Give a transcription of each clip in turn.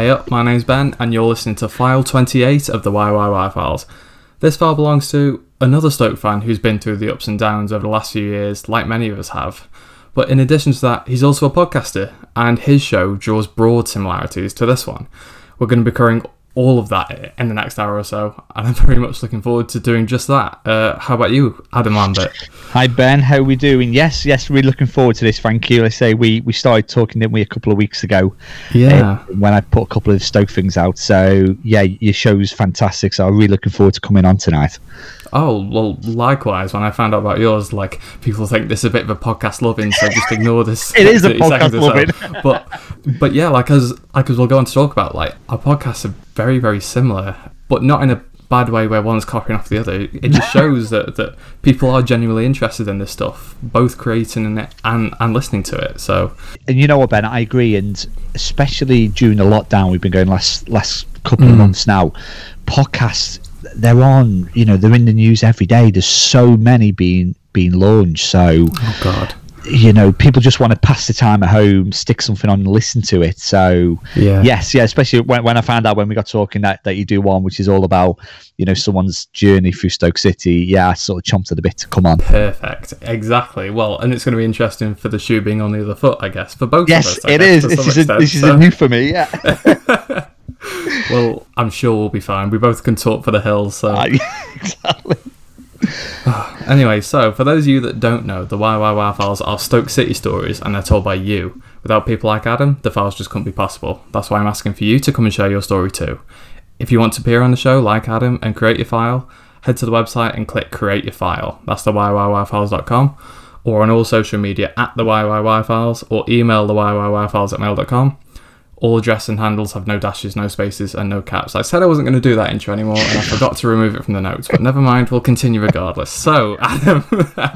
Hey up, my name's Ben, and you're listening to File 28 of the YYY Files. This file belongs to another Stoke fan who's been through the ups and downs over the last few years, like many of us have. But in addition to that, he's also a podcaster, and his show draws broad similarities to this one. We're going to be covering all of that in the next hour or so, and I'm very much looking forward to doing just that. How about you, Adam Lambert? Hi Ben, how are we doing? Yes, really looking forward to this, thank you. I say we started talking, didn't we, a couple of weeks ago? Yeah. When I put a couple of Stoke things out, so yeah, your show's fantastic, so I'm really looking forward to coming on tonight. Oh, well, likewise, when I found out about yours, like, people think this is a bit of a podcast loving, so just ignore this. It is a podcast loving. So. But yeah, as we'll go on to talk about, like, our podcasts are very, very similar, but not in a bad way where one's copying off the other. It just shows that people are genuinely interested in this stuff, both creating it and listening to it. So, and you know what, Ben, I agree, and especially during the lockdown, we've been going last couple of months now, podcasts, they're on, they're in the news every day. There's so many being launched, so oh god, people just want to pass the time at home, stick something on and listen to it. So yes, especially when I found out when we got talking that you do one which is all about someone's journey through Stoke City, I sort of chomped at the bit to come on. Perfect, exactly. Well, and it's going to be interesting for the shoe being on the other foot, I guess, for both of us. Yes, it is. This is a new for me, yeah. Well, I'm sure we'll be fine. We both can talk for the hills, so exactly. Anyway, so for those of you that don't know, the YYY Files are Stoke City stories, and they're told by you. Without people like Adam, the files just couldn't be possible. That's why I'm asking for you to come and share your story too. If you want to appear on the show like Adam and create your file, head to the website and click Create Your File. That's the YYYfiles.com, or on all social media at the YYY Files, or email the YYYfiles@mail.com. All address and handles have no dashes, no spaces, and no caps. I said I wasn't going to do that intro anymore, and I forgot to remove it from the notes, but never mind, we'll continue regardless. So, Adam,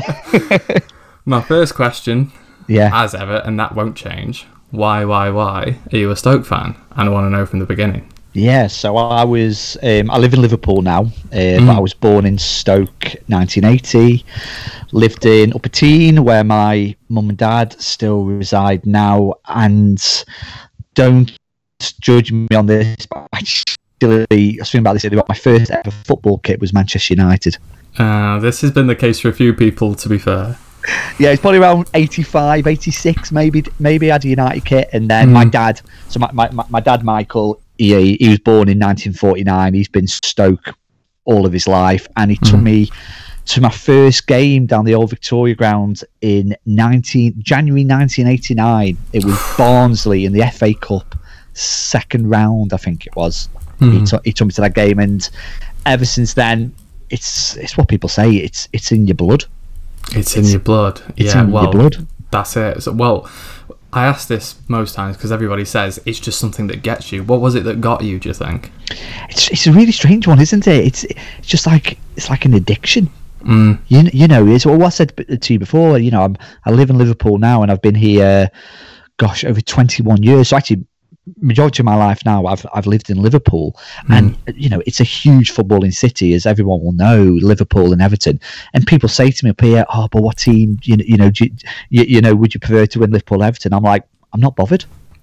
my first question, as ever, and that won't change, why are you a Stoke fan? And I want to know from the beginning. Yeah, so I was, I live in Liverpool now, but I was born in Stoke 1980, lived in Upper Tean, where my mum and dad still reside now, and don't judge me on this, but I was thinking about this, my first ever football kit was Manchester United. This has been the case for a few people, to be fair. Yeah, it's probably around 85, 86, maybe I had a United kit, and then my dad, so my dad Michael, he was born in 1949, he's been Stoke all of his life, and he took me to my first game down the old Victoria ground in January 1989. It was Barnsley in the FA Cup second round, I think it was. He took me to that game, and ever since then, it's what people say. It's in your blood. It's in your blood. Your blood. That's it. So, well, I ask this most times because everybody says it's just something that gets you. What was it that got you, do you think? It's a really strange one, isn't it? It's just like an addiction. It's what I said to you before. I live in Liverpool now, and I've been here, over 21 years. So actually, majority of my life now, I've lived in Liverpool, and it's a huge footballing city, as everyone will know. Liverpool and Everton, and people say to me up here, "Oh, but what team? Would you prefer to win Liverpool, Everton?" I'm like, I'm not bothered.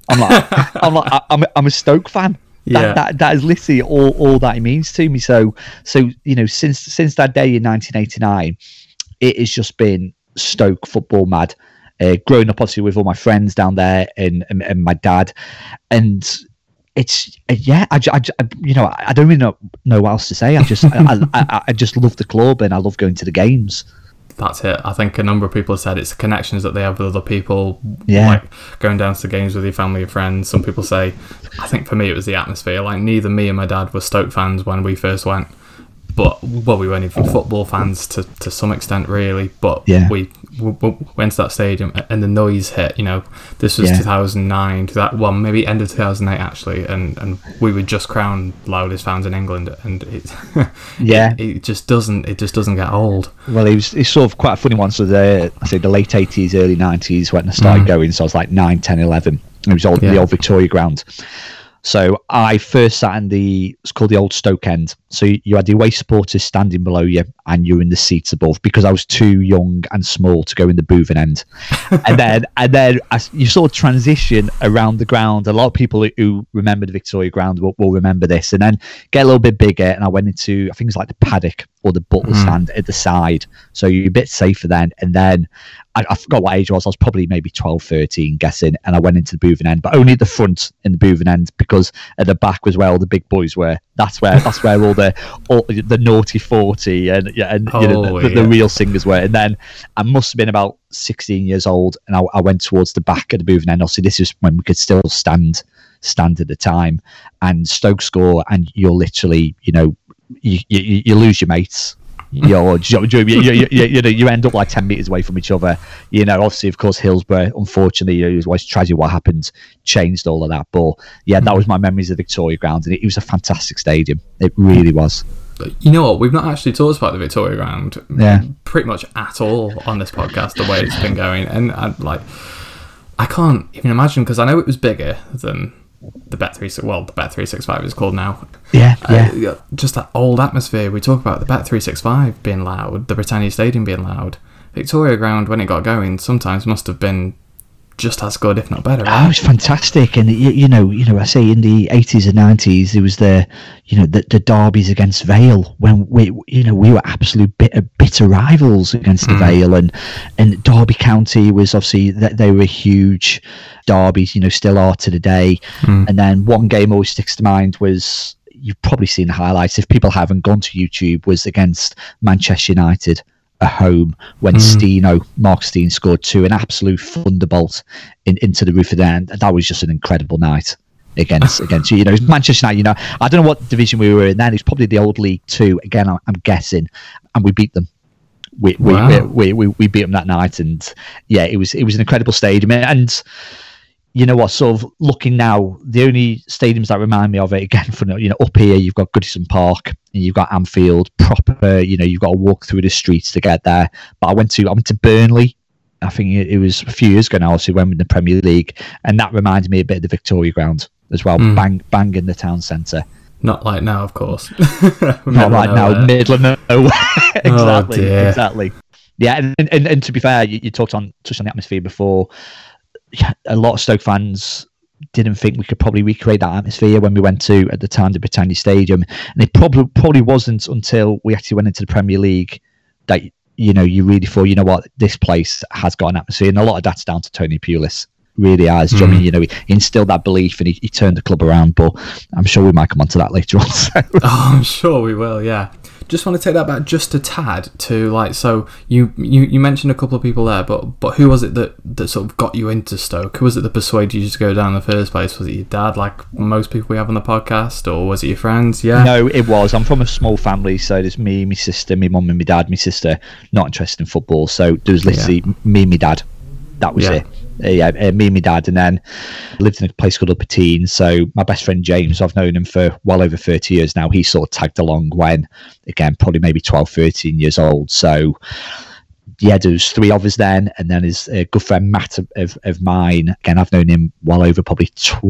I'm a Stoke fan. That is literally all that it means to me. So since that day in 1989, it has just been Stoke football mad. Growing up obviously with all my friends down there and my dad, and it's I don't really know what else to say. I just love the club, and I love going to the games. That's it. I think a number of people have said it's the connections that they have with other people, like going down to the games with your family or friends. Some people say, I think for me it was the atmosphere. Like, neither me and my dad were Stoke fans when we first went, but we weren't even football fans to some extent, really. But we went to that stadium, and the noise hit. This was 2009, maybe end of 2008 actually, and we were just crowned loudest fans in England, and it just doesn't get old. Well, it's sort of quite a funny one. So the late 80s, early 90s when I started going, so I was like 9, 10, 11. It was the old Victoria ground. So I first sat in it's called the Old Stoke End. So you had the away supporters standing below you, and you were in the seats above, because I was too young and small to go in the boothing end. and then as you sort of transition around the ground. A lot of people who remember the Victoria Ground will remember this, and then get a little bit bigger. And I went into, I think it's like the paddock or the butler stand at the side. So you're a bit safer then. And then I forgot what age I was. I was probably maybe 12, 13, guessing. And I went into the boothing end, but only at the front in the boothing end, because at the back was where all the big boys were. That's where all the naughty 40 and the real singers were. And then I must have been about 16 years old, and I went towards the back of the boothing end. Obviously, this is when we could still stand at the time, and Stoke score, and you're literally, you lose your mates. You end up like 10 metres away from each other. Obviously, of course, Hillsborough, unfortunately, it was always tragic what happened, changed all of that. But yeah, that was my memories of Victoria Ground, and it was a fantastic stadium. It really was. You know what? We've not actually talked about the Victoria Ground pretty much at all on this podcast, the way it's been going. And I can't even imagine, because I know it was bigger than the Bet365 is called now. Yeah. Just that old atmosphere. We talk about the Bet365 being loud, the Britannia Stadium being loud. Victoria Ground, when it got going, sometimes must have been just as good, if not better. Right? Oh, it was fantastic. And I say in the 80s and 90s, there was the derbies against Vale, when we were absolute bitter rivals against the Vale, and Derby County was obviously they were huge derbies, still are to the day. And then one game always sticks to mind was, you've probably seen the highlights if people haven't gone to YouTube, was against Manchester United at home, when Mark Stein scored 2, an absolute thunderbolt into the roof of the end. That was just an incredible night against Manchester United. I don't know what division we were in then. It's probably the old League 2 again, I'm guessing, and we beat them. We beat them that night, and yeah, it was an incredible stadium. And you know what, sort of looking now, the only stadiums that remind me of it, again, from up here, you've got Goodison Park, and you've got Anfield proper. You've got to walk through the streets to get there. But I went to Burnley. I think it was a few years ago now, so when we were in the Premier League, and that reminded me a bit of the Victoria Ground as well. Bang in the town centre. Not like now, of course. Not like now, middle of nowhere. Exactly. Yeah, and to be fair, you touched on the atmosphere before. A lot of Stoke fans didn't think we could probably recreate that atmosphere when we went to, at the time, the Britannia Stadium, and it probably wasn't until we actually went into the Premier League that you really thought, what, this place has got an atmosphere. And a lot of that's down to Tony Pulis, really has. I mean, he instilled that belief, and he turned the club around. But I'm sure we might come on to that later on. So. Oh, I'm sure we will. Yeah. Just want to take that back just a tad to so you mentioned a couple of people there, but who was it that sort of got you into Stoke? Who was it that persuaded you to go down in the first place? Was it your dad, like most people we have on the podcast, or was it your friends? Yeah. No, it was. I'm from a small family, so there's me, my sister, my mum and my dad. My sister not interested in football, so there was literally me and my dad. That was it. Me and my dad, and then lived in a place called Upper Tean. So my best friend James, I've known him for well over 30 years now. He sort of tagged along when, again, probably maybe 12, 13 years old. So yeah, there was 3 of us then, and then his good friend Matt of mine. Again, I've known him well over probably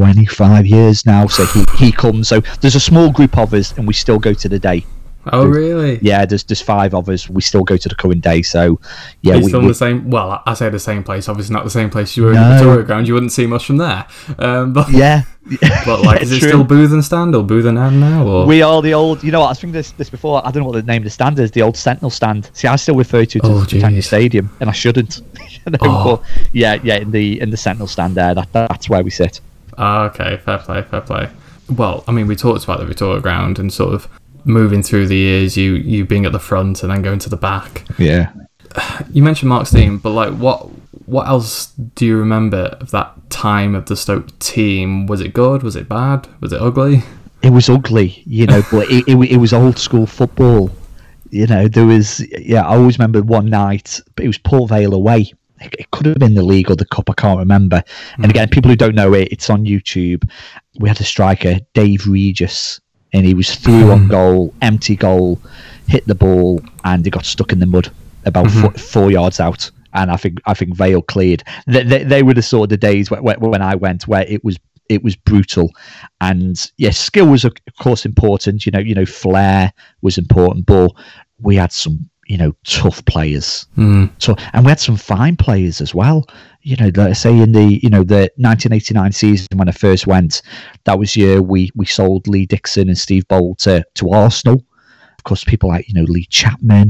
25 years now. So he comes. So there's a small group of us, and we still go to the day. Oh, really? Yeah, there's 5 of us. We still go to the current day. So, yeah. We're still in the same... Well, I say the same place. Obviously not the same place you were in the Victoria Ground. You wouldn't see much from there. But, yeah. But, is it still Booth and Stand or Booth and End now? Or? We are the old... You know what? I think this before. I don't know what the name of the stand is. The old Sentinel stand. See, I still refer to the Britannia Stadium, and I shouldn't. But, yeah, in the Sentinel stand there. That's where we sit. Oh, okay. Fair play. Well, I mean, we talked about the Victoria Ground and sort of moving through the years, you being at the front and then going to the back. Yeah. You mentioned Mark Stein, but what else do you remember of that time of the Stoke team? Was it good? Was it bad? Was it ugly? It was ugly, but it was old school football. There was, I always remember one night, but it was Port Vale away. It could have been the league or the cup, I can't remember. And again, people who don't know it's on YouTube. We had a striker, Dave Regis, and he was through on goal, empty goal, hit the ball, and he got stuck in the mud about 4 yards out. And I think Vale cleared. They were the sort of the days when I went where it was it was brutal. And yes, skill was of course important. Flair was important, but we had some tough players. So, and we had some fine players as well. Let's say in the the 1989 season when I first went, that was year we sold Lee Dixon and Steve Bold to Arsenal. Of course, people like Lee Chapman.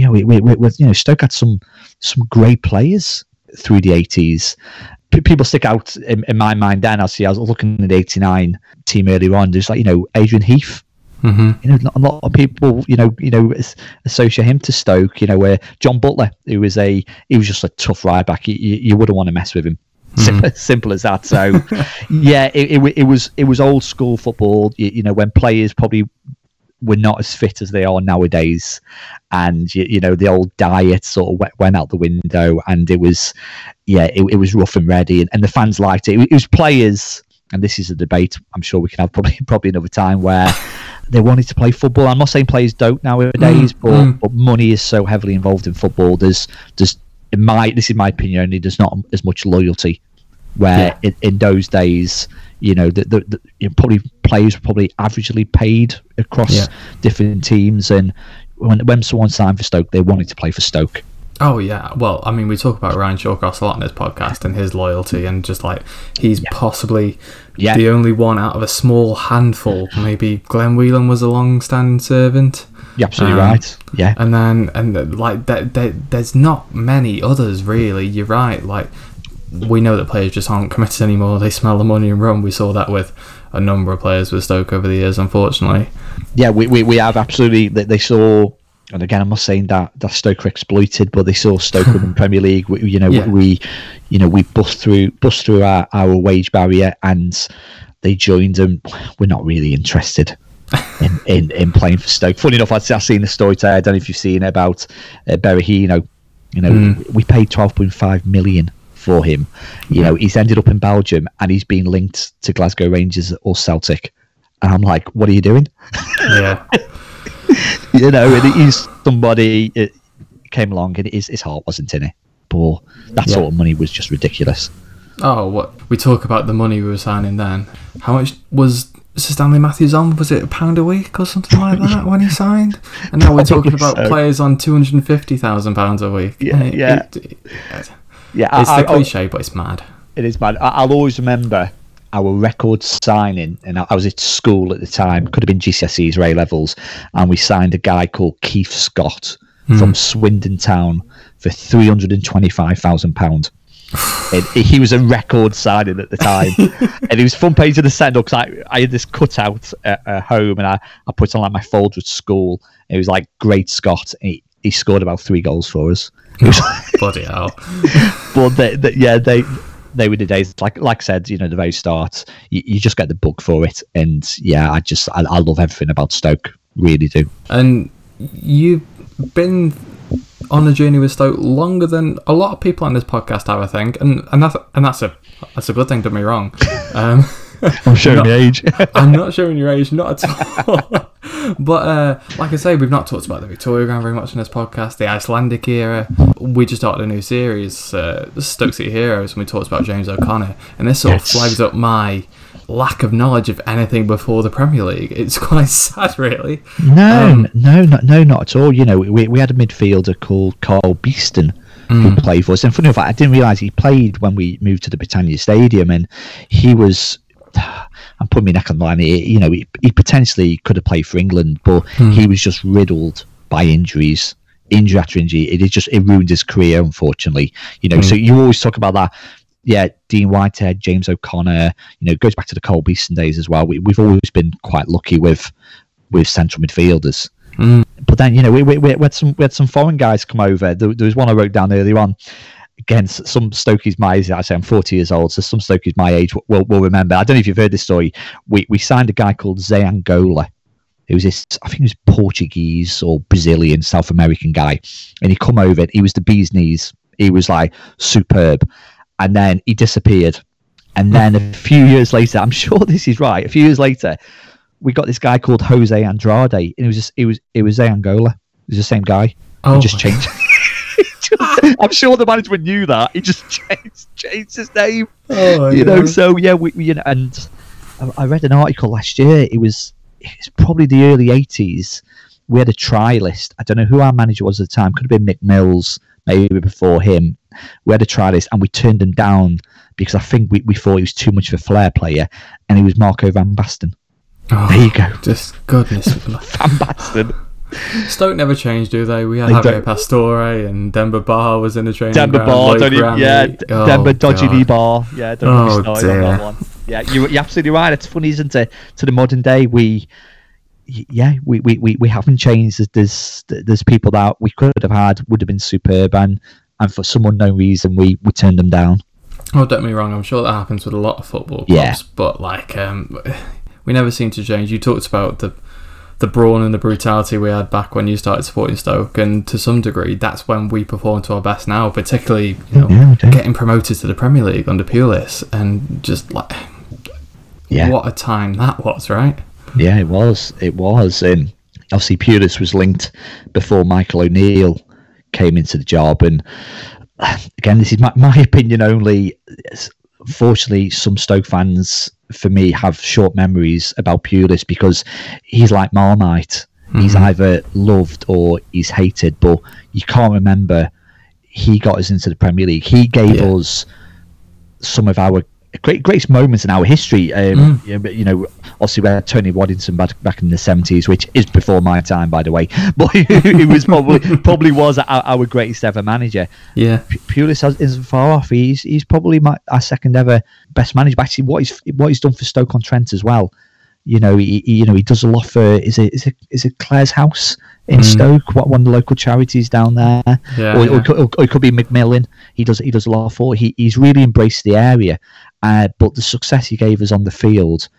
Stoke had some great players through the 80s. People stick out in my mind. Then I was looking at the 89 team earlier on. There's like Adrian Heath. A lot of people associate him to Stoke. Where John Butler, he was just a tough right back. You wouldn't want to mess with him. Simple as that. So yeah, it was old school football. When players probably were not as fit as they are nowadays, and the old diet sort of went out the window, and it was rough and ready, and the fans liked it. It was players, and this is a debate I'm sure we can have probably another time, where they wanted to play football. I'm not saying players don't nowadays, but money is so heavily involved in football. This is my opinion only, there's not as much loyalty, where in those days probably players were probably averagely paid across different teams, and when someone signed for Stoke, they wanted to play for Stoke. Oh yeah, well, I mean, we talk about Ryan Shawcross a lot in this podcast and his loyalty, and just like he's possibly the only one out of a small handful. Maybe Glenn Whelan was a long-standing servant. You're absolutely right. Yeah, there's not many others really. You're right. Like, we know that players just aren't committed anymore. They smell the money and run. We saw that with a number of players with Stoke over the years, unfortunately. Yeah, we have absolutely. They saw, and again, I'm not saying that Stoke are exploited, but they saw Stoke in the Premier League. We bust through our wage barrier, and they joined them. We're not really interested in playing for Stoke. Funny enough, I've seen the story today. I don't know if you've seen it about Berahino. We paid 12.5 million for him. He's ended up in Belgium, and he's been linked to Glasgow Rangers or Celtic. And I'm like, what are you doing? Yeah. And he's somebody came along, and his heart wasn't in it. But that sort of money was just ridiculous. Oh, what we talk about the money we were signing then. How much was Sir Stanley Matthews on? Was it £1 a week or something like that when he signed? And now we're talking about players on £250,000 a week. Yeah. It's the cliche, but it's mad. It is mad. I'll always remember our record signing, and I was at school at the time, could have been GCSEs or A levels, and we signed a guy called Keith Scott from Swindon Town for £325,000. He was a record signing at the time, and he was front page of the Sentinel because I had this cutout at home, and I put on like my folder at school. It was like Great Scott. He scored about 3 goals for us. Bloody hell! But they were the days. Like I said, the very start, you just get the bug for it, and I love everything about Stoke, really do. And you've been on a journey with Stoke longer than a lot of people on this podcast have, I think, and that's a good thing. Don't be wrong. I'm showing my age. I'm not showing your age, not at all. But like I say, we've not talked about the Victoria Ground very much in this podcast, the Icelandic era. We just started a new series, Stoke City Heroes, and we talked about James O'Connor, and this sort of flags up my lack of knowledge of anything before the Premier League. It's quite sad, really. No, not at all. We had a midfielder called Carl Beeston who played for us, and funny enough, I didn't realise he played when we moved to the Britannia Stadium, and he was. I'm putting my neck on the line. He potentially could have played for England, but he was just riddled by injuries, injury after injury. It ruined his career, unfortunately. So you always talk about that. Yeah, Dean Whitehead, James O'Connor. It goes back to the Cole Beeston days as well. We've always been quite lucky with central midfielders. But then we had some foreign guys come over. There was one I wrote down earlier on. Again, some Stokies my age, I say I'm 40 years old, so some Stokies my age will remember. I don't know if you've heard this story. We signed a guy called Zé Angola. He was I think he was Portuguese or Brazilian, South American guy. And he come over, he was the bee's knees. He was like superb. And then he disappeared. And then a few years later, I'm sure this is right, a few years later, we got this guy called Jose Andrade. And it was Zé Angola. It was the same guy. Oh. He just changed. I'm sure the management knew that. He just changed his name. Oh, you know. So yeah, we and I read an article last year. It's probably the early '80s. We had a try list. I don't know who our manager was at the time. Could have been Mick Mills, maybe before him. We had a try list and we turned him down because I think we thought he was too much of a flair player, and he was Marco Van Basten. Oh, there you go. Just goodness. Van Basten. Stoke never changed, do they? We had Javier Pastore and Demba Ba was in the training Demba ground. Demba Dodgy Bar. Yeah, don't get me started on dear. that one. Yeah, you're absolutely right. It's funny, isn't it? To the modern day, we haven't changed. There's people that we could have had would have been superb, and for some unknown reason we turned them down. Oh, don't get me wrong. I'm sure that happens with a lot of football clubs, but like we never seem to change. You talked about the brawn and the brutality we had back when you started supporting Stoke, and to some degree that's when we perform to our best now, particularly getting promoted to the Premier League under Pulis, and just like what a time that was, right? Yeah, it was, and obviously Pulis was linked before Michael O'Neill came into the job, and again, this is my opinion only. Fortunately, some Stoke fans, for me, have short memories about Pulis because he's like Marmite. Mm-hmm. He's either loved or he's hated, but you can't remember he got us into the Premier League. He gave us some of our greatest moments in our history. Obviously we had Tony Waddington back in the 70s, which is before my time, by the way, but he was probably was our greatest ever manager. Yeah, Pulis isn't far off. He's probably our second ever best manager. But actually, what he's done for Stoke-on-Trent as well. He does a lot for is it Claire's House in Stoke, one of the local charities down there, or it could be Macmillan. He does a lot for. He's really embraced the area, but the success he gave us on the field,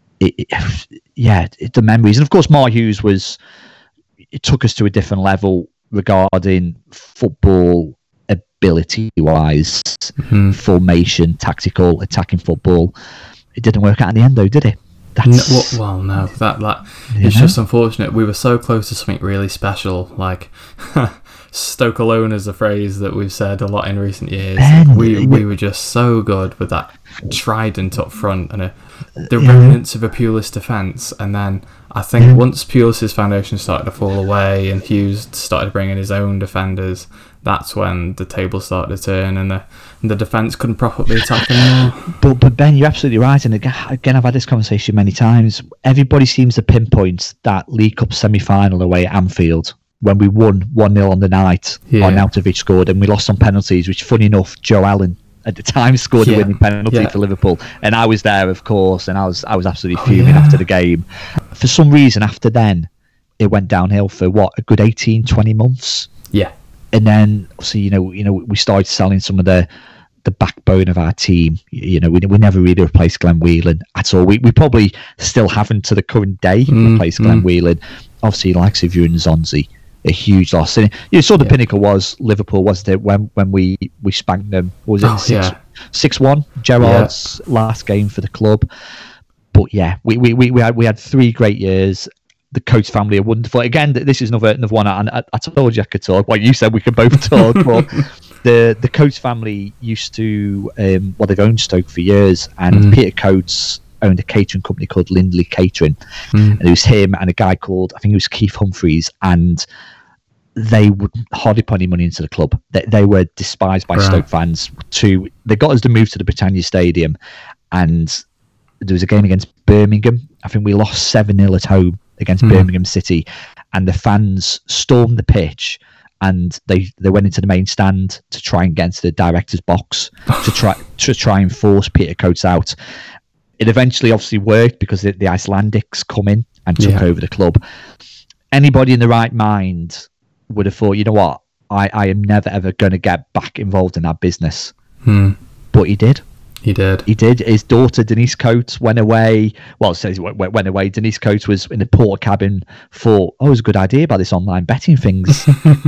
the memories, and of course Mark Hughes it took us to a different level regarding football ability wise, formation, tactical, attacking football. It didn't work out in the end though, did it? No, that it's just unfortunate. We were so close to something really special. Like Stoke alone is a phrase that we've said a lot in recent years. We were just so good with that trident up front and the remnants of a Pulis defence. And then I think once Pulis' foundation started to fall away and Hughes started bringing his own defenders, that's when the tables started to turn and the defence couldn't properly attack anymore. But Ben, you're absolutely right. And again, I've had this conversation many times. Everybody seems to pinpoint that League Cup semi-final away at Anfield when we won 1-0 on the night. Arnautovic scored and we lost on penalties, which, funny enough, Joe Allen at the time scored a winning penalty for Liverpool, and I was there, of course, and I was absolutely fuming after the game. For some reason, after then, it went downhill for a good 18-20 months. Yeah. And then, obviously, we started selling some of the backbone of our team. We never really replaced Glenn Whelan at all. We probably still haven't to the current day replaced Glenn Whelan. Obviously, likes of you and Zonzi, a huge loss. And you saw the pinnacle was Liverpool, wasn't it? When we spanked them. What was it 6-1? Gerrard's last game for the club. But yeah, we had 3 great years. The Coates family are wonderful. Again, this is another one. And I told you I could talk. Well, you said we could both talk. But the Coates family used to, they've owned Stoke for years, and Peter Coates owned a catering company called Lindley Catering, and it was him and a guy called, I think it was Keith Humphreys, and they would hardly put any money into the club. They were despised by Stoke fans. They got us to move to the Britannia Stadium, and there was a game against Birmingham. I think we lost 7-0 at home against Birmingham City, and the fans stormed the pitch and they went into the main stand to try and get into the director's box to try and force Peter Coates out. It eventually obviously worked because the Icelandics come in and took over the club. Anybody in the right mind would have thought, you know what, I am never ever going to get back involved in that business. But he did. He did. His daughter, Denise Coates, went away. Well, it says went away. Denise Coates was in the porter cabin, thought, it was a good idea about this online betting things.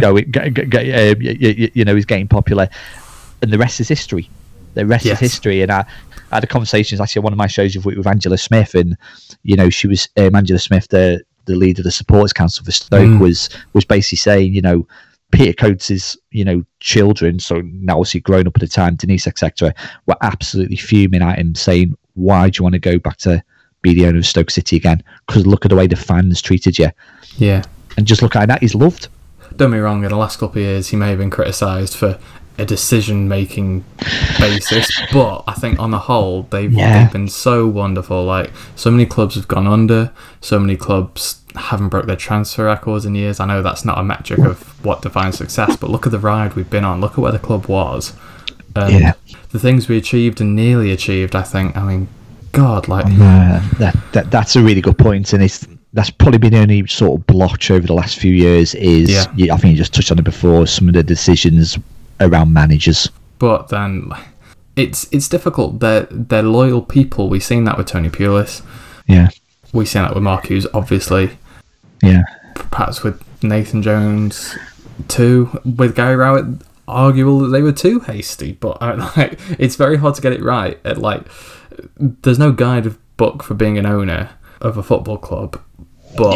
He's getting popular. And the rest is history. The rest is history. And I had a conversation, actually, on one of my shows with Angela Smith. And, she was, Angela Smith, the leader of the Supporters Council for Stoke, was basically saying, Peter Coates' children, so now obviously grown up at the time, Denise, etc., were absolutely fuming at him, saying, "Why do you want to go back to be the owner of Stoke City again? Because look at the way the fans treated you." Yeah. And just look at that, he's loved. Don't be wrong, in the last couple of years he may have been criticised for a decision-making basis, but I think on the whole they've been so wonderful. Like, so many clubs have gone under, so many clubs haven't broke their transfer records in years. I know that's not a metric of what defines success, but look at the ride we've been on. Look at where the club was. The things we achieved and nearly achieved, I think, God, like... That's a really good point, and that's probably been the only sort of blotch over the last few years I think you just touched on it before, some of the decisions around managers. But then it's difficult. They're loyal people. We've seen that with Tony Pulis. Yeah. We've seen that with Mark Hughes, obviously. Yeah. Perhaps with Nathan Jones too. With Gary Rowett, arguable that they were too hasty. But it's very hard to get it right. There's no guide book for being an owner of a football club. But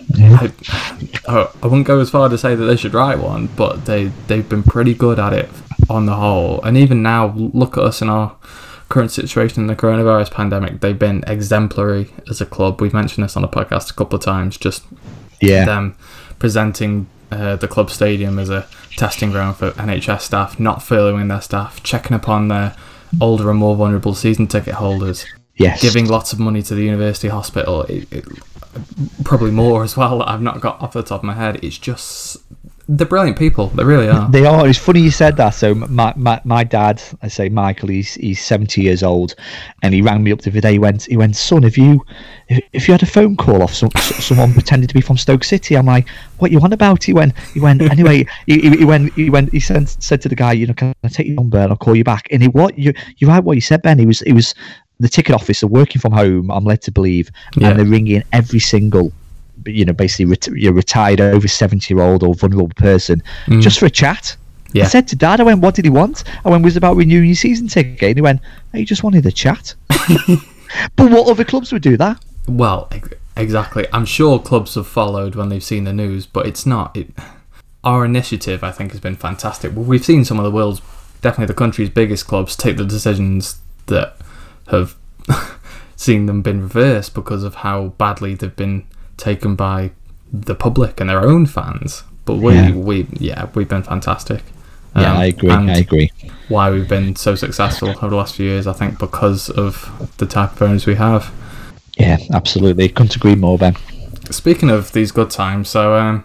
I wouldn't go as far to say that they should write one, but they've been pretty good at it on the whole. And even now, look at us in our current situation in the coronavirus pandemic. They've been exemplary as a club. We've mentioned this on the podcast a couple of times, just them presenting the club stadium as a testing ground for NHS staff, not furloughing their staff, checking upon their older and more vulnerable season ticket holders. Yes. Giving lots of money to the university hospital, probably more as well that I've not got off the top of my head. It's just, they're brilliant people. They really are. They are. It's funny you said that. So my dad, I say Michael, he's 70 years old, and he rang me up the other day. He went, "Son, if you had a phone call off someone pretending to be from Stoke City," I'm like, "What you want about?" He went. Anyway, he said to the guy, "Can I take your number and I'll call you back?" And you're right what you said, Ben. He was the ticket officer working from home, I'm led to believe, and they're ringing every single, basically retired over 70-year-old or vulnerable person just for a chat. Yeah. I said to Dad, "What did he want?" "It was about renewing your season ticket." And he went, "He just wanted a chat." But what other clubs would do that? Well, exactly. I'm sure clubs have followed when they've seen the news, but it's not. Our initiative, I think, has been fantastic. We've seen some of the world's, definitely the country's biggest clubs take the decisions that have seen them been reversed because of how badly they've been taken by the public and their own fans. But we've been fantastic. I agree. Why we've been so successful over the last few years, I think, because of the type of owners we have. Yeah, absolutely. Couldn't agree more, Ben. Speaking of these good times, so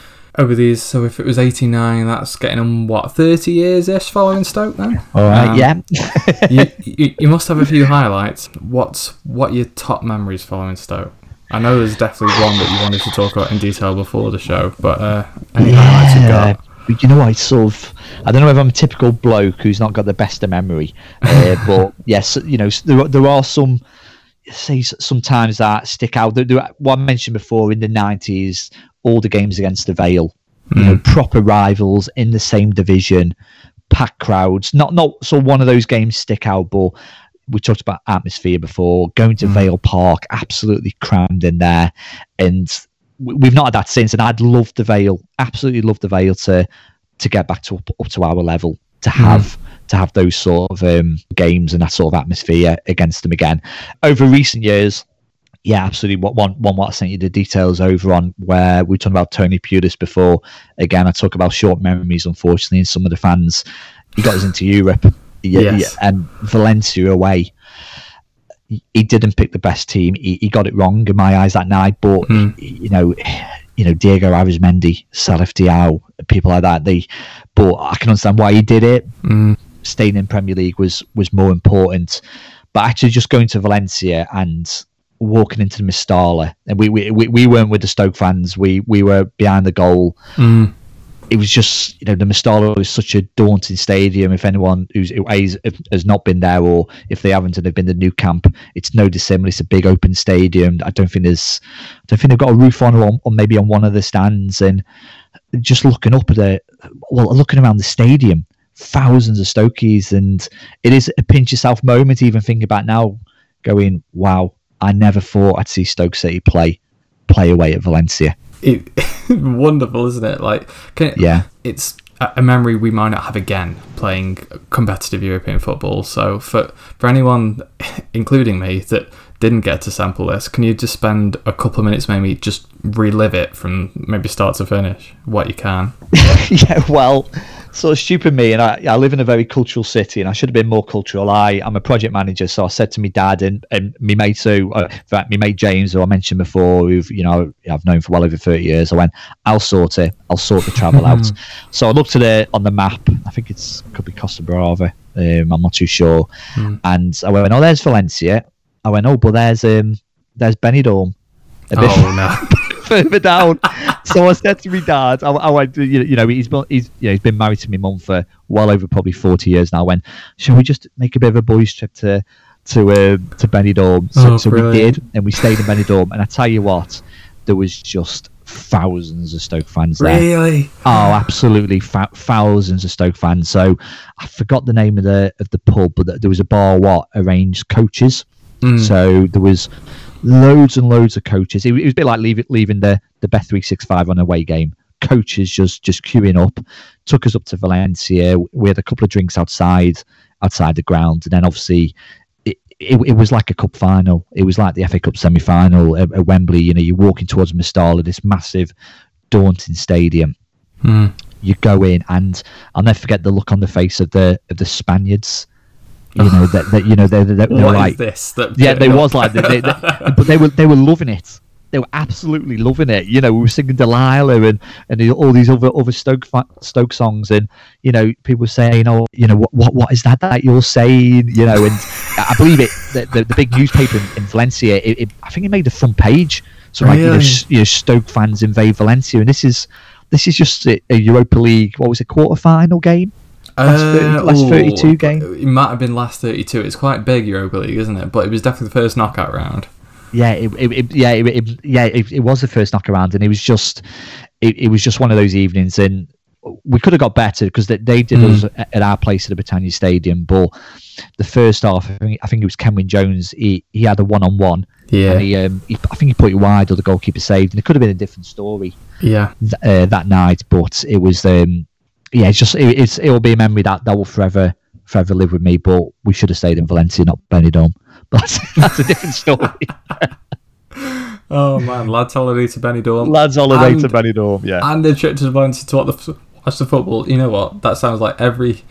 if it was 89, that's getting on 30 years-ish following Stoke then? Alright, you must have a few highlights. What are your top memories following Stoke? I know there's definitely one that you wanted to talk about in detail before the show, but any highlights you've got? You know, I don't know if I'm a typical bloke who's not got the best of memory, but yes, there are some times that stick out. What I mentioned before in the 90s, all the games against the Vale, proper rivals in the same division, packed crowds. Not so one of those games stick out, but we talked about atmosphere before. Going to Vale Park, absolutely crammed in there, and we've not had that since. And I'd love the Vale, absolutely love the Vale to get back to up to our level, to have those sort of games and that sort of atmosphere against them again. Over recent years, yeah, absolutely. What I sent you the details over on, where we talked about Tony Pulis before. Again, I talk about short memories, unfortunately, and some of the fans. He got us into Europe, and Valencia away. He didn't pick the best team. He got it wrong in my eyes that night. But Diego Arizmendi, Salif Diao, people like that. But I can understand why he did it. Staying in Premier League was more important. But actually, just going to Valencia and walking into the Mestalla, and we weren't with the Stoke fans. We were behind the goal. It was just, the Mestalla is such a daunting stadium. If anyone who has not been there, or if they haven't and they've been to Nou Camp, it's no dissimilar. It's a big open stadium. I don't think they've got a roof on, or maybe on one of the stands. And just looking up at looking around the stadium, thousands of Stokies, and it is a pinch yourself moment. Even thinking about now, going, wow, I never thought I'd see Stoke City play away at Valencia. Wonderful, isn't it? it's a memory we might not have again playing competitive European football. So for anyone, including me, that didn't get to sample this, can you just spend a couple of minutes maybe just relive it from maybe start to finish, what you can? Yeah, well, so stupid me, and I live in a very cultural city, and I should have been more cultural. I'm a project manager, so I said to my dad and my mate Sue, in fact, my mate James, who I mentioned before, who I've known for well over 30 years. I went, I'll sort it. I'll sort the travel out. So I looked at it on the map. I think could be Costa Brava. I'm not too sure. And I went, oh, there's Valencia. I went, oh, but there's Benidorm. No. Further down. So I said to my dad, I went, he's been married to my mum for well over probably 40 years now. I went, shall we just make a bit of a boys' trip to Benidorm? So we did, and we stayed in Benidorm. And I tell you what, there was just thousands of Stoke fans there. Really? Oh, absolutely, thousands of Stoke fans. So I forgot the name of the pub, but there was a bar arranged coaches. So there was loads and loads of coaches. It was a bit like leaving the Bet365 on a away game. Coaches just queuing up, took us up to Valencia. We had a couple of drinks outside the ground, and then obviously it was like a cup final. It was like the FA Cup semi-final at Wembley. You're walking towards Mestalla, this massive, daunting stadium. You go in, and I'll never forget the look on the face of the Spaniards. They were like this. They was like, but they were loving it. They were absolutely loving it. We were singing Delilah and all these other Stoke songs, and people were saying, oh, what is that you're saying? And I believe it. The big newspaper in Valencia, I think it made the front page. So really? Stoke fans invade Valencia, and this is just a Europa League. What was it? Quarter-final game. Last 32 game. It might have been last 32. It's quite big Europa League, isn't it? But it was definitely the first knockout round. Yeah, it was the first knockout round, and it was just one of those evenings, and we could have got better because they did us at our place at the Britannia Stadium. But the first half, I think it was Kenwyne Jones. He had a 1-on-1. Yeah, and I think he put it wide, or the goalkeeper saved, and it could have been a different story. Yeah, that night, but it was. It will be a memory that will forever live with me. But we should have stayed in Valencia, not Benidorm. But that's a different story. Oh man, lads' holiday to Benidorm. To Benidorm, yeah. And the trip to Valencia to watch the football. You know what? That sounds like every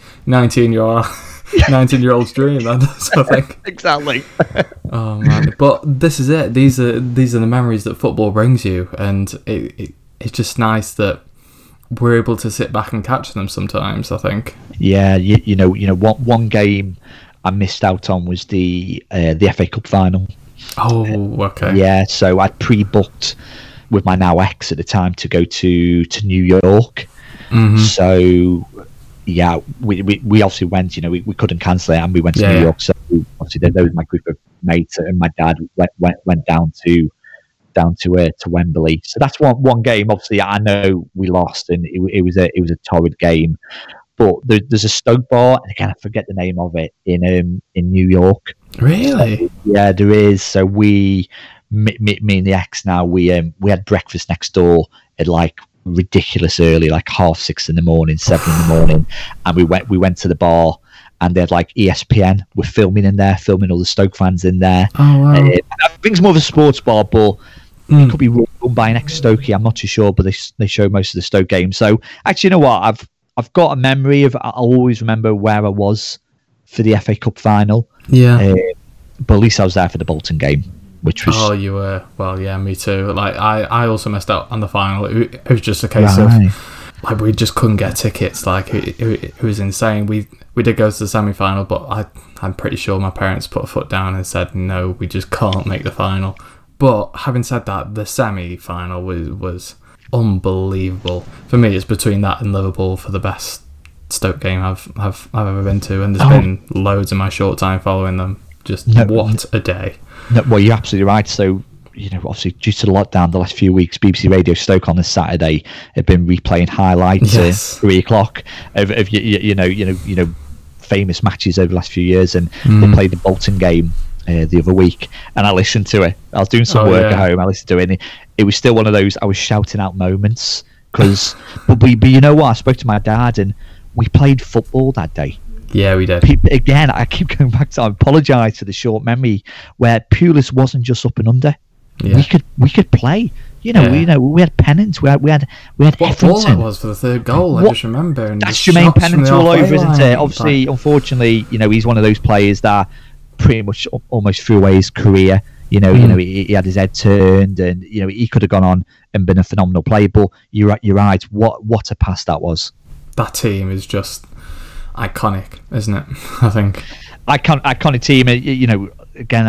19-year-old's dream. That's what I think. Exactly. Oh man, but this is it. These are the memories that football brings you, and it's just nice that we're able to sit back and catch them sometimes, I think. Yeah, one game I missed out on was the FA Cup final. Oh, okay. Yeah, so I'd pre-booked with my now ex at the time to go to New York. So yeah, we obviously went. We couldn't cancel it, and we went to New York. So obviously there was my group of mates, and my dad went down to Wembley. So that's one game. Obviously, I know we lost, and it was a torrid game. But there's a Stoke bar, and again I forget the name of it in New York. Really? So, yeah, there is. So me and the ex now we had breakfast next door at like ridiculous early, like 6:30 in the morning, 7 in the morning, and we went to the bar. And they had like ESPN were filming in there, filming all the Stoke fans in there. Oh wow! I think it's more of a sports bar, but it could be run by an ex-Stokey. I'm not too sure, but they show most of the Stoke games. So actually, you know what? I've got a memory of. I'll always remember where I was for the FA Cup final. Yeah. But at least I was there for the Bolton game, which was. Oh, you were. Well, yeah, me too. Like I also missed out on the final. It was just a case of like we just couldn't get tickets. Like it was insane. We did go to the semi-final, but I'm pretty sure my parents put a foot down and said no, we just can't make the final. But having said that, the semi-final was unbelievable. For me, it's between that and Liverpool for the best Stoke game I've ever been to, and there's been loads in my short time following them. Just what a day. No, well, you're absolutely right. So, obviously due to the lockdown the last few weeks, BBC Radio Stoke on this Saturday have been replaying highlights at 3:00 of famous matches over the last few years, and they played the Bolton game the other week, and I listened to it. I was doing some work at home. I listened to it, and it was still one of those I was shouting out moments because but you know what? I spoke to my dad and we played football that day. Yeah, we did. Again, I keep going back to. I apologise for the short memory where Pulis wasn't just up and under. Yeah. We could play. We had Pennant. We had what Everton. ball that was for the third goal? I just remember. And that's Jermaine Pennant all over, isn't it? Obviously, unfortunately, he's one of those players that pretty much almost threw away his career. He had his head turned, and he could have gone on and been a phenomenal player. But you're right. What a pass that was. That team is just iconic, isn't it? I think iconic team. Again,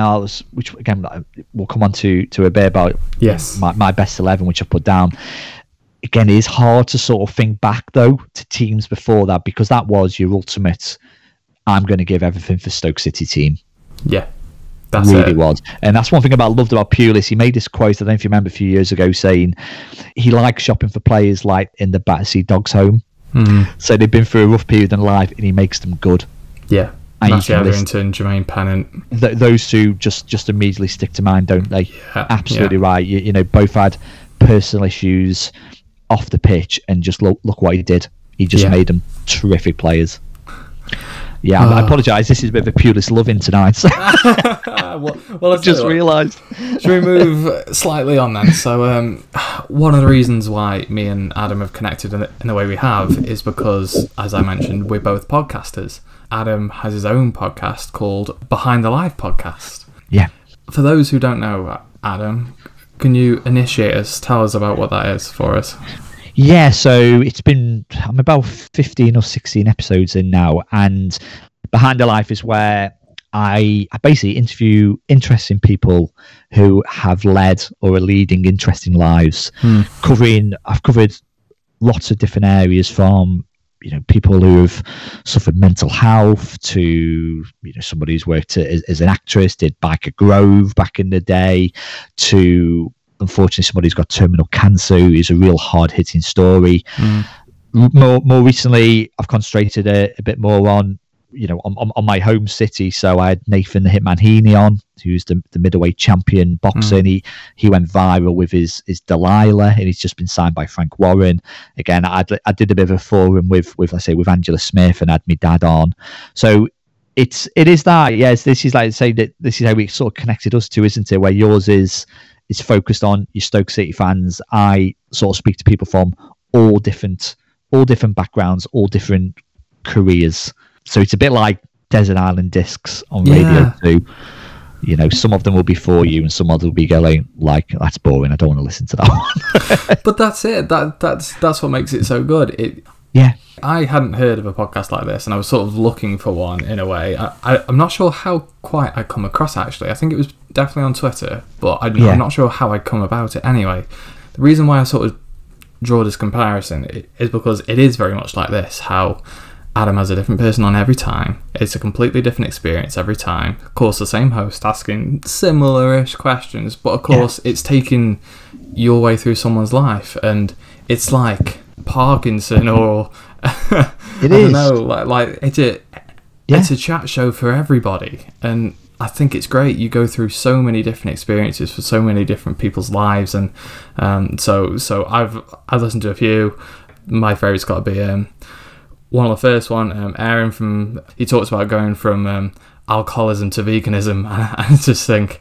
we'll come on to a bit about my best 11, which I put down. Again, it is hard to sort of think back though to teams before that, because that was your ultimate. I'm going to give everything for Stoke City team. Yeah. That's really it. Was. And that's one thing I loved about Pulis. He made this quote, I don't know if you remember, a few years ago, saying he likes shopping for players like in the Battersea Dogs home. So they've been through a rough period in life and he makes them good. Yeah. Matthew Etherington, Jermaine Pennant. Those two just immediately stick to mind, don't they? Yeah. Absolutely right. Both had personal issues off the pitch, and just look what he did. He just made them terrific players. Yeah, I apologise. This is a bit of a Pulis loving tonight. So. well, I've just realised. Should we move slightly on then? So, one of the reasons why me and Adam have connected in the way we have is because, as I mentioned, we're both podcasters. Adam has his own podcast called Behind the Live Podcast. Yeah. For those who don't know, Adam, can you initiate us? Tell us about what that is for us. Yeah, so I'm about 15 or 16 episodes in now, and Behind the Life is where I basically interview interesting people who have led or are leading interesting lives. I've covered lots of different areas, from people who have suffered mental health to somebody who's worked as an actress, did Biker Grove back in the day, to unfortunately somebody who's got terminal cancer, is a real hard-hitting story. More recently, I've concentrated a bit more on my home city. So I had Nathan the Hitman Heaney on, who's the middleweight champion boxer. And he went viral with his Delilah, and he's just been signed by Frank Warren. Again, I did a bit of a forum with Angela Smith, and had my dad on. So it is that. Yes, this is like say that this is how we sort of connected us to, isn't it? Where yours is focused on your Stoke City fans. I sort of speak to people from all different backgrounds, all different careers. So it's a bit like Desert Island Discs on Radio 2. Some of them will be for you, and some of them will be going like, that's boring, I don't want to listen to that one. But that's it. That's what makes it so good. I hadn't heard of a podcast like this, and I was sort of looking for one in a way. I'm not sure how quite I come across, actually. I think it was definitely on Twitter, but I'm not sure how I come about it anyway. The reason why I sort of draw this comparison is because it is very much like this, how Adam has a different person on every time. It's a completely different experience every time. Of course, the same host asking similar-ish questions, but of course, it's taking your way through someone's life, and it's like Parkinson or I don't know, like it's a chat show for everybody, and I think it's great. You go through so many different experiences for so many different people's lives, and so I've listened to a few. My favourite's got to be one of the first one, Aaron he talks about going from alcoholism to veganism. I just think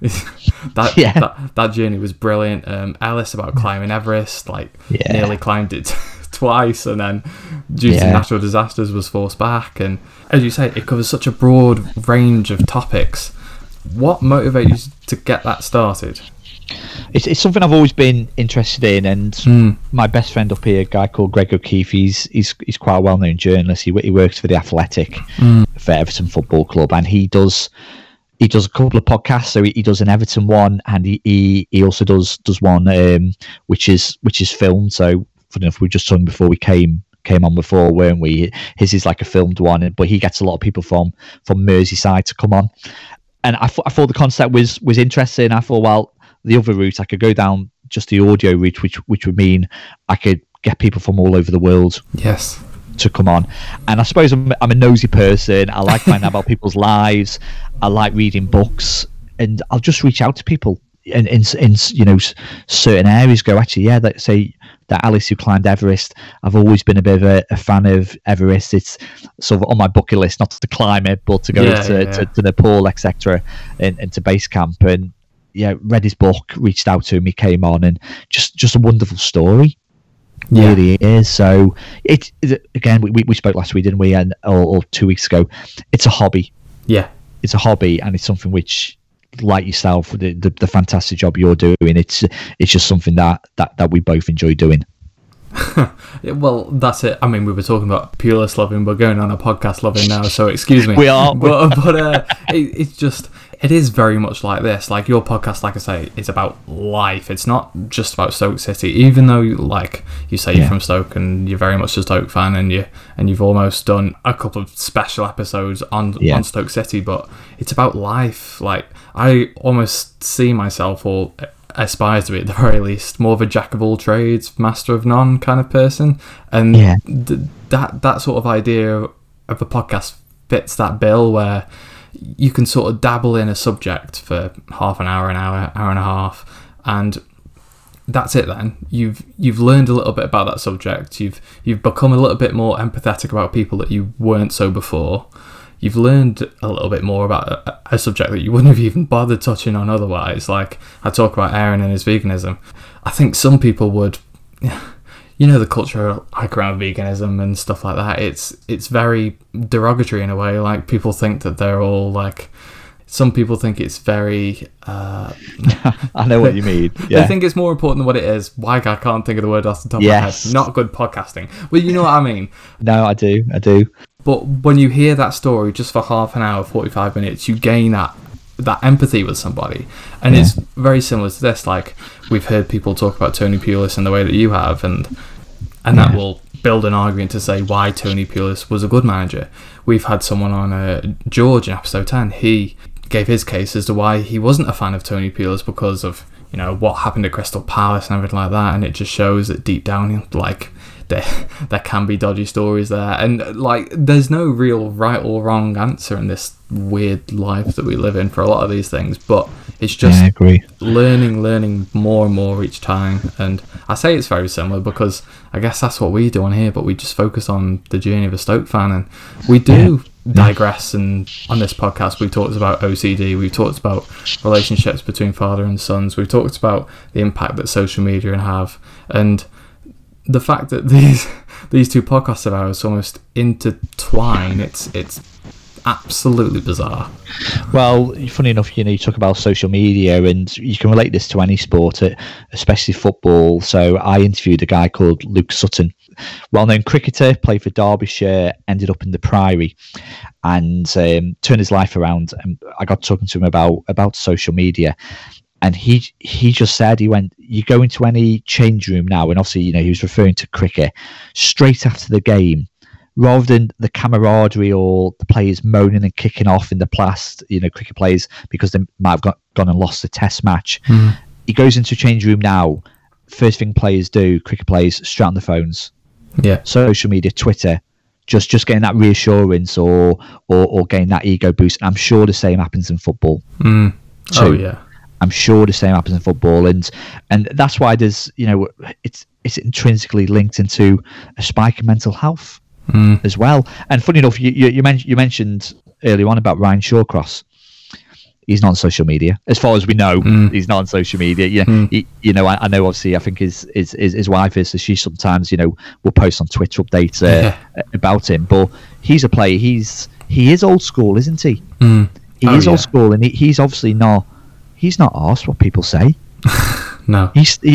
that journey was brilliant. Ellis about climbing Everest, nearly climbed it twice, and then due to natural disasters was forced back. And as you say, it covers such a broad range of topics. What motivated you to get that started? It's something I've always been interested in, and my best friend up here, a guy called Greg O'Keefe, he's quite a well-known journalist. He works for The Athletic for Everton Football Club, and he does a couple of podcasts. So he does an Everton one, and he also does one which is filmed. So funny enough, we were just talking before we came on before, weren't we? His is like a filmed one, but he gets a lot of people from Merseyside to come on. And I thought the concept was interesting. I thought, well, the other route, I could go down just the audio route, which would mean I could get people from all over the world to come on. And I suppose I'm a nosy person. I like finding out about people's lives. I like reading books, and I'll just reach out to people in certain areas. Go, actually, let's say that Alice who climbed Everest. I've always been a bit of a fan of Everest. It's sort of on my bucket list, not to climb it, but to go to Nepal, etc., and to base camp. And yeah, read his book, reached out to him, he came on, and just a wonderful story. Yeah. Really is. So it again, we spoke last week, didn't we? And or 2 weeks ago. It's a hobby. Yeah, it's a hobby, and it's something which, like yourself, the fantastic job you're doing, it's just something that we both enjoy doing. Well, that's it. I mean, we were talking about Pulis loving, we're going on a podcast loving now, so excuse me. We are, but it's just, it is very much like this. Like your podcast, like I say, is about life. It's not just about Stoke City. Even though, like you say, you're from Stoke and you're very much a Stoke fan, and you've almost done a couple of special episodes on Stoke City, but it's about life. Like I almost see myself, or aspire to be at the very least, more of a jack of all trades, master of none kind of person, and that sort of idea of a podcast fits that bill, where you can sort of dabble in a subject for half an hour, hour and a half, and that's it. Then you've learned a little bit about that subject. You've become a little bit more empathetic about people that you weren't so before. You've learned a little bit more about a subject that you wouldn't have even bothered touching on otherwise. Like I talk about Aaron and his veganism. I think some people would, the culture like around veganism and stuff like that. It's very derogatory in a way. Like people think that they're all like. Some people think it's very. I know what you mean. Yeah. They think it's more important than what it is. Why I can't think of the word off the top of my head. Not good podcasting. Well, you know what I mean. No, I do. But when you hear that story just for half an hour, 45 minutes, you gain that empathy with somebody. And it's very similar to this. Like, we've heard people talk about Tony Pulis in the way that you have, and that will build an argument to say why Tony Pulis was a good manager. We've had someone on, George, in episode 10. He gave his case as to why he wasn't a fan of Tony Pulis because of, what happened at Crystal Palace and everything like that. And it just shows that deep down, like, there can be dodgy stories there, and like there's no real right or wrong answer in this weird life that we live in for a lot of these things, but it's just learning more and more each time. And I say it's very similar because I guess that's what we do on here, but we just focus on the journey of a Stoke fan, and we do digress. And on this podcast we've talked about OCD, we've talked about relationships between father and sons, we've talked about the impact that social media can have, and the fact that these two podcasts of ours almost intertwine, it's absolutely bizarre. Well, funny enough, you talk about social media, and you can relate this to any sport, especially football. So I interviewed a guy called Luke Sutton, well-known cricketer, played for Derbyshire, ended up in the Priory, and turned his life around. And I got talking to him about social media. And he just said, he went, you go into any change room now, and obviously, he was referring to cricket, straight after the game, rather than the camaraderie or the players moaning and kicking off in the past, cricket players, because they might have gone and lost a test match. He goes into a change room now, first thing players do, cricket players, straight on the phones. Yeah. Social media, Twitter, just getting that reassurance or getting that ego boost. And I'm sure the same happens in football. Oh, yeah. I'm sure the same happens in football, and that's why there's it's intrinsically linked into a spike in mental health as well. And funny enough, you mentioned earlier on about Ryan Shawcross. He's not on social media, as far as we know. He's not on social media. I know. Obviously, I think his wife is. So she sometimes will post on Twitter updates about him. But he's a player. He is old school, isn't he? He is old school, and he's obviously not. He's not asked what people say. No,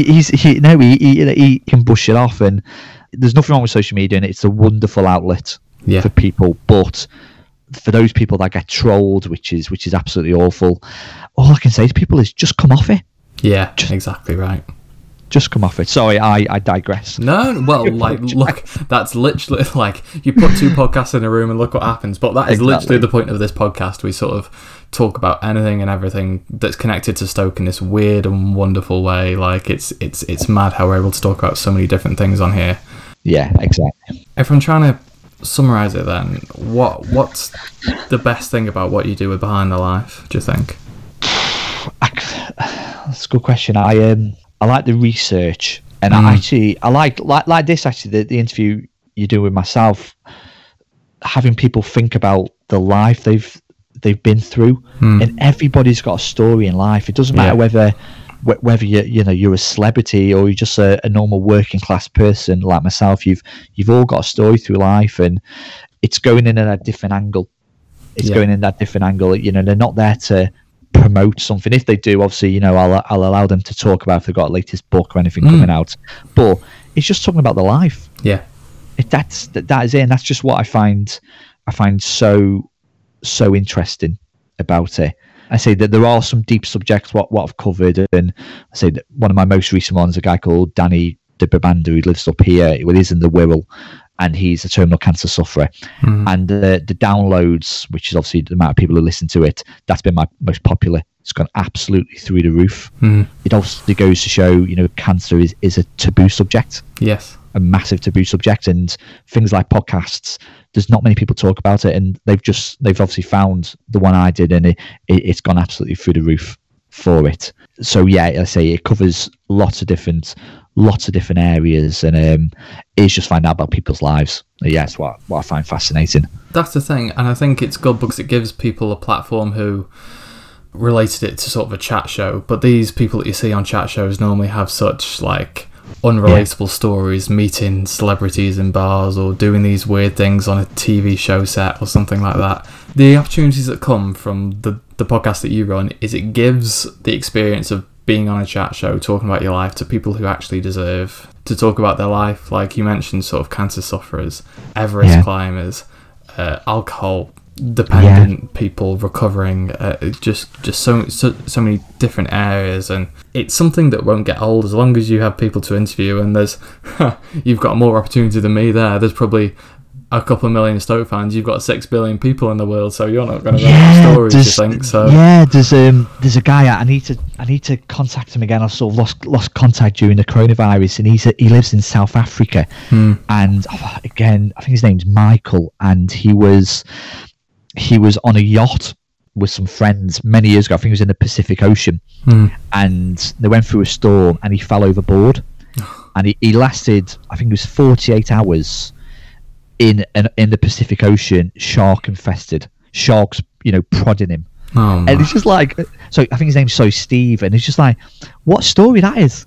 he can brush it off, and there's nothing wrong with social media, and it's a wonderful outlet for people. But for those people that get trolled, which is absolutely awful, all I can say to people is just come off it. Yeah, exactly right. Just come off it. Sorry, I digress. No, well, look, that's literally like you put two podcasts in a room and look what happens. But that is literally the point of this podcast. We sort of talk about anything and everything that's connected to Stoke in this weird and wonderful way. Like it's mad how we're able to talk about so many different things on here. Yeah, exactly. If I'm trying to summarize it, then what's the best thing about what you do with Behind the Life? Do you think? That's a good question. I like the research And I like this actually, the interview you do with myself, having people think about the life they've been through, and everybody's got a story in life. It doesn't matter whether you're a celebrity or you're just a normal working class person like myself. You've all got a story through life, and it's going in at a different angle. Going in that different angle. They're not there to promote something. If they do, obviously, I'll allow them to talk about if they've got a latest book or anything coming out. But it's just talking about the life. Yeah, that is it, and that's just what I find so interesting about it. I say that there are some deep subjects what I've covered, and I say that one of my most recent ones, a guy called Danny de Brabanda, who lives up here. Well, he's in the Wirral, and he's a terminal cancer sufferer. And the downloads, which is obviously the amount of people who listen to it, that's been my most popular. It's gone absolutely through the roof. It obviously goes to show, cancer is a taboo subject. Yes. A massive taboo subject, and things like podcasts, there's not many people talk about it, and they've obviously found the one I did, and it's gone absolutely through the roof for it. So yeah, I say it covers lots of different areas, and it's just finding out about people's lives. Yeah, it's what I find fascinating. That's the thing, and I think it's good because it gives people a platform who related it to sort of a chat show, but these people that you see on chat shows normally have such unrelatable stories, meeting celebrities in bars or doing these weird things on a TV show set or something like that. The opportunities that come from the podcast that you run is it gives the experience of being on a chat show, talking about your life, to people who actually deserve to talk about their life. Like you mentioned, sort of cancer sufferers, Everest climbers, alcohol dependent people recovering, just so many different areas, and it's something that won't get old as long as you have people to interview. And you've got more opportunity than me there's probably a couple of million Stoke fans. You've got 6 billion people in the world, so you're not going to run out of stories, you think? So there's a guy I need to contact him again. I've sort of lost contact during the coronavirus, and he lives in South Africa, and again I think his name's Michael, and he was on a yacht with some friends many years ago. I think it was in the Pacific Ocean, and they went through a storm, and he fell overboard, and he lasted, I think it was 48 hours in the Pacific Ocean, shark infested, sharks prodding him. And it's just like, so I think his name's Steve, and it's just like, what story that is.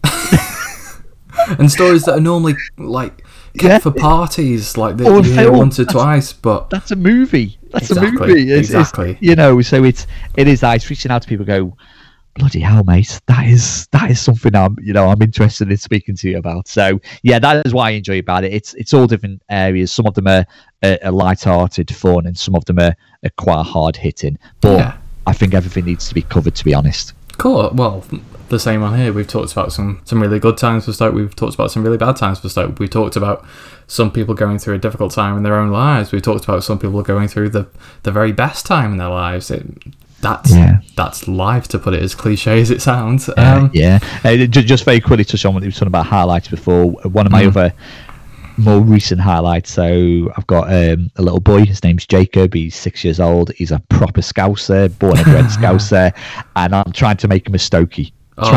And stories that are normally kept for parties, like that you hear once or twice, but that's a movie. That's exactly, a movie. Exactly. So it is nice reaching out to people. Go, bloody hell, mate! That is something I'm interested in speaking to you about. So yeah, that is what I enjoy about it. It's all different areas. Some of them are light-hearted, fun, and some of them are quite hard hitting. But I think everything needs to be covered, to be honest. Cool. Well, the same on here. We've talked about some really good times for Stoke. We've talked about some really bad times for Stoke. We've talked about some people going through a difficult time in their own lives. We've talked about some people going through the very best time in their lives. That's life, to put it as cliche as it sounds. Just very quickly touch on what you were talking about highlights before. One of my other more recent highlights. So I've got a little boy. His name's Jacob. He's 6 years old. He's a proper Scouser, born and bred Scouser, and I'm trying to make him a Stokey.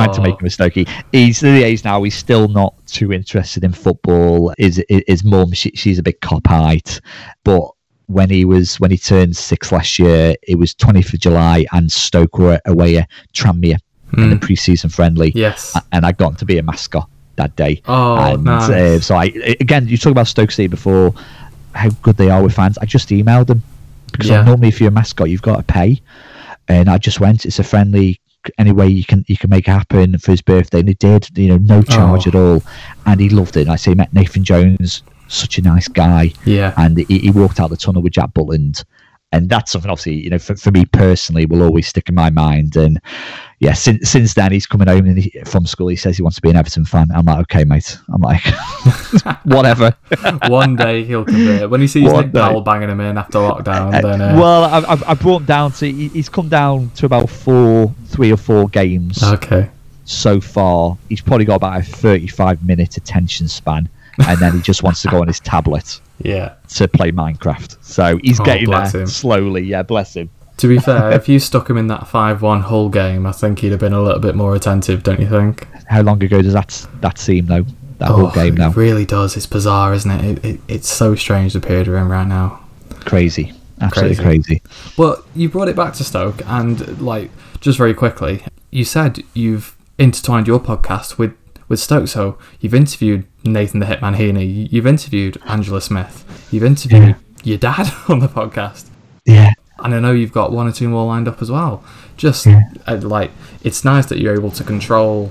He's the age now. He's still not too interested in football. His mum, she's a big Copite, but when he turned 6 last year, it was 20th of July, and Stoke were away at Tranmere in the pre-season friendly. Yes, and I got to be a mascot that day. Nice. So again, you talk about Stoke City before, how good they are with fans. I just emailed them because normally if you're a mascot, you've got to pay, and I just went. It's a friendly. Any way you can make it happen for his birthday, and he did. No charge at all, and he loved it. And I say, met Nathan Jones, such a nice guy. Yeah, and he walked out the tunnel with Jack Butland, and that's something obviously for me personally will always stick in my mind. And yeah, since then he's coming home from school. He says he wants to be an Everton fan. I'm like, okay, mate. I'm like, whatever. One day he'll convert when he sees Nick Powell banging him in after lockdown. Then well, I brought him down to. He's come down to about 3 or 4 games. Okay. So far, he's probably got about a 35-minute attention span, and then he just wants to go on his tablet. Yeah. To play Minecraft. So he's getting there slowly. Yeah, bless him. To be fair, if you stuck him in that 5-1 Hull game, I think he'd have been a little bit more attentive, don't you think? How long ago does that seem, though? that whole game now. It really does. It's bizarre, isn't it? It's so strange the period we're in right now. Crazy. Absolutely crazy. Well, you brought it back to Stoke, and like, just very quickly, you said you've intertwined your podcast with Stoke. So you've interviewed Nathan the Hitman Heaney, you've interviewed Angela Smith, you've interviewed your dad on the podcast. Yeah. And I know you've got one or two more lined up as well. Just like, it's nice that you're able to control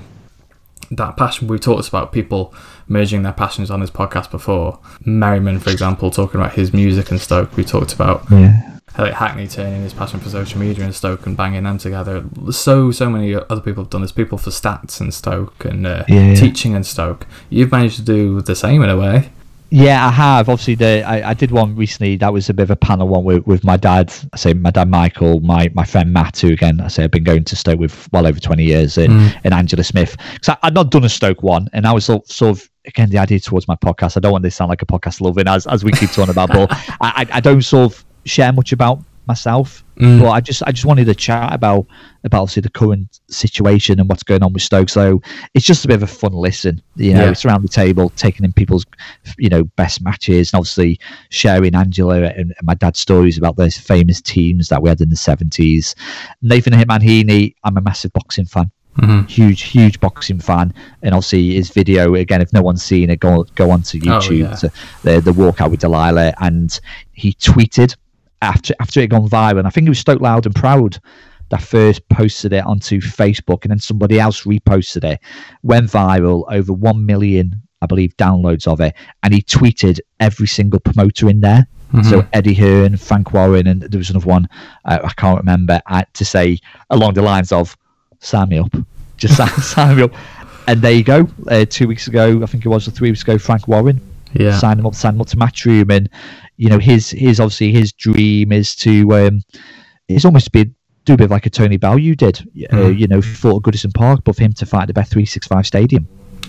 that passion. We talked about people merging their passions on this podcast before. Merriman, for example, talking about his music and Stoke. We talked about Hackney turning his passion for social media and Stoke and banging them together. So many other people have done this. People for stats and Stoke and teaching and Stoke. You've managed to do the same in a way. Yeah, I have. Obviously, I did one recently. That was a bit of a panel one with my dad. I say my dad Michael, my friend Matt, who again I say I've been going to Stoke with well over 20 years, and Angela Smith. Because I'd not done a Stoke one, and I was sort of again the idea towards my podcast. I don't want this to sound like a podcast loving as we keep talking about, but I don't sort of share much about myself. But I just wanted to chat about obviously the current situation and what's going on with Stoke. So it's just a bit of a fun listen. It's around the table, taking in people's best matches, and obviously sharing Angela and my dad's stories about those famous teams that we had in the 70s. Nathan Hitman Heaney, I'm a massive boxing fan. Huge boxing fan, and obviously his video again, if no one's seen it, go onto YouTube to the walkout with Delilah, and he tweeted after it had gone viral, and I think it was Stoke Loud and Proud that first posted it onto Facebook, and then somebody else reposted it, went viral, over 1 million I believe downloads of it, and he tweeted every single promoter in there. So Eddie Hearn, Frank Warren, and there was another one I can't remember, to say along the lines of sign me up, just sign me up. And there you go. 2 weeks ago, I think it was, or 3 weeks ago, Frank Warren signed him up to Matchroom, and his obviously his dream is to it's almost do a bit of like a Tony Bellew did, fought at Goodison Park, but for him to fight at the Bet365 Stadium.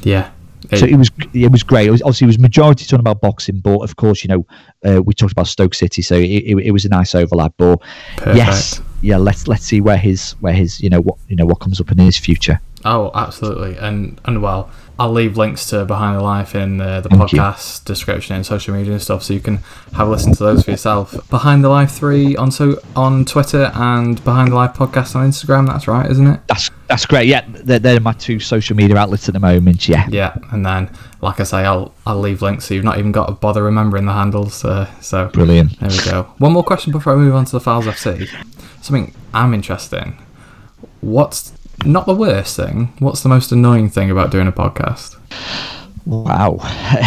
So it was great. It was majority talking about boxing, but of course, we talked about Stoke City, so it was a nice overlap. But perfect. Let's see where his what comes up in his future. Oh, absolutely, and well, I'll leave links to Behind the Life in the podcast description and social media and stuff, so you can have a listen to those for yourself. Behind the Life 3 on Twitter, and Behind the Life podcast on Instagram. That's right, isn't it? That's great. Yeah, they're my two social media outlets at the moment. Yeah, and then like I say, I'll leave links, so you've not even got to bother remembering the handles. So brilliant. There we go. One more question before I move on to the Files FC. Something I'm interested in. What's not the worst thing? What's the most annoying thing about doing a podcast? Wow,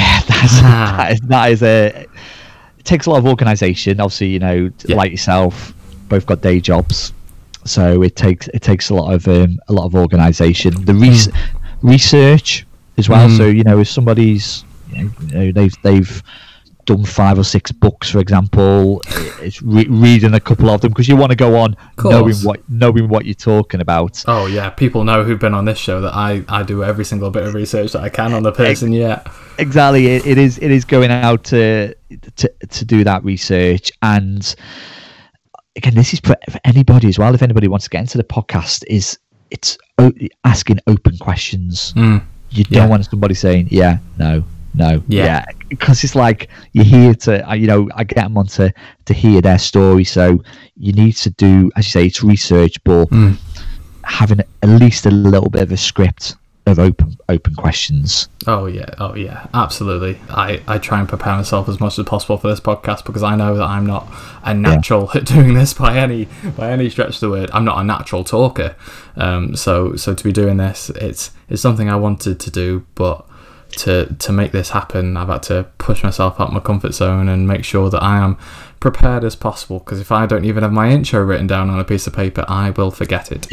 that is it takes a lot of organisation. Obviously, like yourself, both got day jobs, so it takes a lot of organisation. The research as well. So if somebody's they've done 5 or 6 books, for example, it's reading a couple of them, because you want to go on knowing what you're talking about. Oh yeah, people know who've been on this show that I do every single bit of research that I can on the person. Exactly. It is going out to do that research, and again, this is for anybody as well. If anybody wants to get into the podcast, it's asking open questions. You don't want somebody saying no, because it's like you're here to, I get them on to hear their story. So you need to do, as you say, it's research, but having at least a little bit of a script of open questions. Oh yeah, absolutely. I try and prepare myself as much as possible for this podcast, because I know that I'm not a natural at doing this by any stretch of the word. I'm not a natural talker. So to be doing this, it's something I wanted to do, but to make this happen, I've had to push myself out my comfort zone and make sure that I am prepared as possible, because if I don't even have my intro written down on a piece of paper, I will forget it.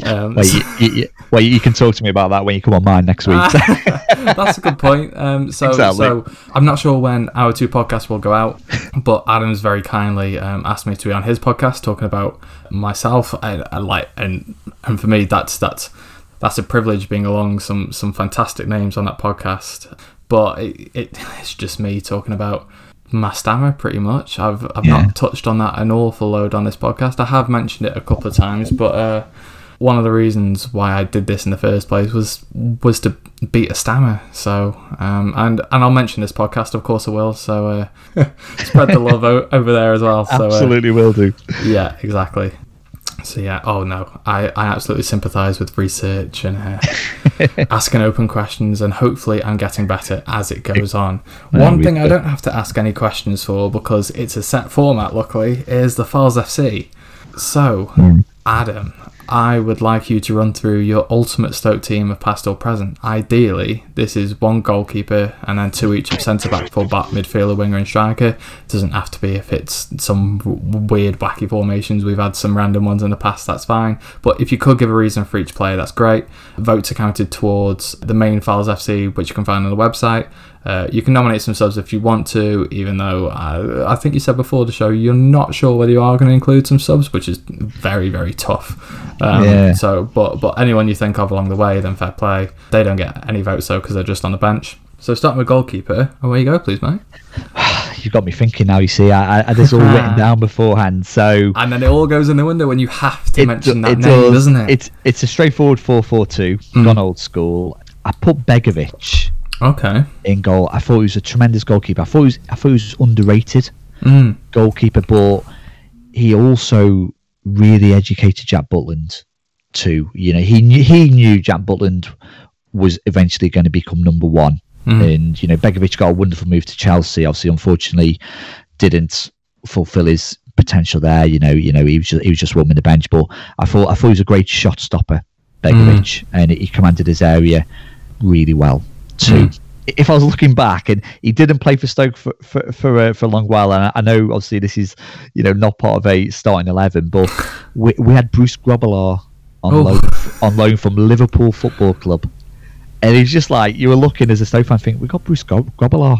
You can talk to me about that when you come on mine next week. That's a good point. So I'm not sure when our 2 podcasts will go out, but Adam's very kindly asked me to be on his podcast talking about myself, and for me that's a privilege, being along some fantastic names on that podcast. But it's just me talking about my stammer, pretty much. I've not touched on that an awful load on this podcast. I have mentioned it a couple of times, but one of the reasons why I did this in the first place was to beat a stammer. So, and I'll mention this podcast, of course I will. So, spread the love over there as well. So, absolutely will do. Yeah, exactly. So yeah, oh no, I absolutely sympathise with research and asking open questions, and hopefully I'm getting better as it goes on. One thing I don't have to ask any questions for, because it's a set format, luckily, is the Files FC. So, Adam, I would like you to run through your ultimate Stoke team of past or present. Ideally, this is 1 goalkeeper and then 2 each of centre-back, full-back, midfielder, winger and striker. It doesn't have to be if it's some weird, wacky formations. We've had some random ones in the past, that's fine. But if you could give a reason for each player, that's great. Votes are counted towards the main Files FC, which you can find on the website. You can nominate some subs if you want to, even though I think you said before the show you're not sure whether you are going to include some subs, which is very, very tough. So, but anyone you think of along the way, then fair play. They don't get any votes though, because they're just on the bench. So starting with goalkeeper, away you go, please, mate. You've got me thinking now. You see, I had this all written down beforehand. So, and then it all goes in the window when you have to mention that name, doesn't it? It's a straightforward 4-4-2, gone old school. I put Begovic. Okay. In goal. I thought he was a tremendous goalkeeper. I thought he was underrated goalkeeper, but he also really educated Jack Butland too. You know, he knew Jack Butland was eventually going to become number one. And you know, Begovic got a wonderful move to Chelsea. Obviously, unfortunately, didn't fulfil his potential there. You know, he was just warming the bench. But I thought he was a great shot stopper, Begovic, and he commanded his area really well too. If I was looking back, and he didn't play for Stoke for a long while, and I know obviously this is, you know, not part of a starting 11, but we had Bruce Grobbelaar on loan from Liverpool Football Club, and it's just like you were looking as a Stoke fan, think we got Bruce Grobbelaar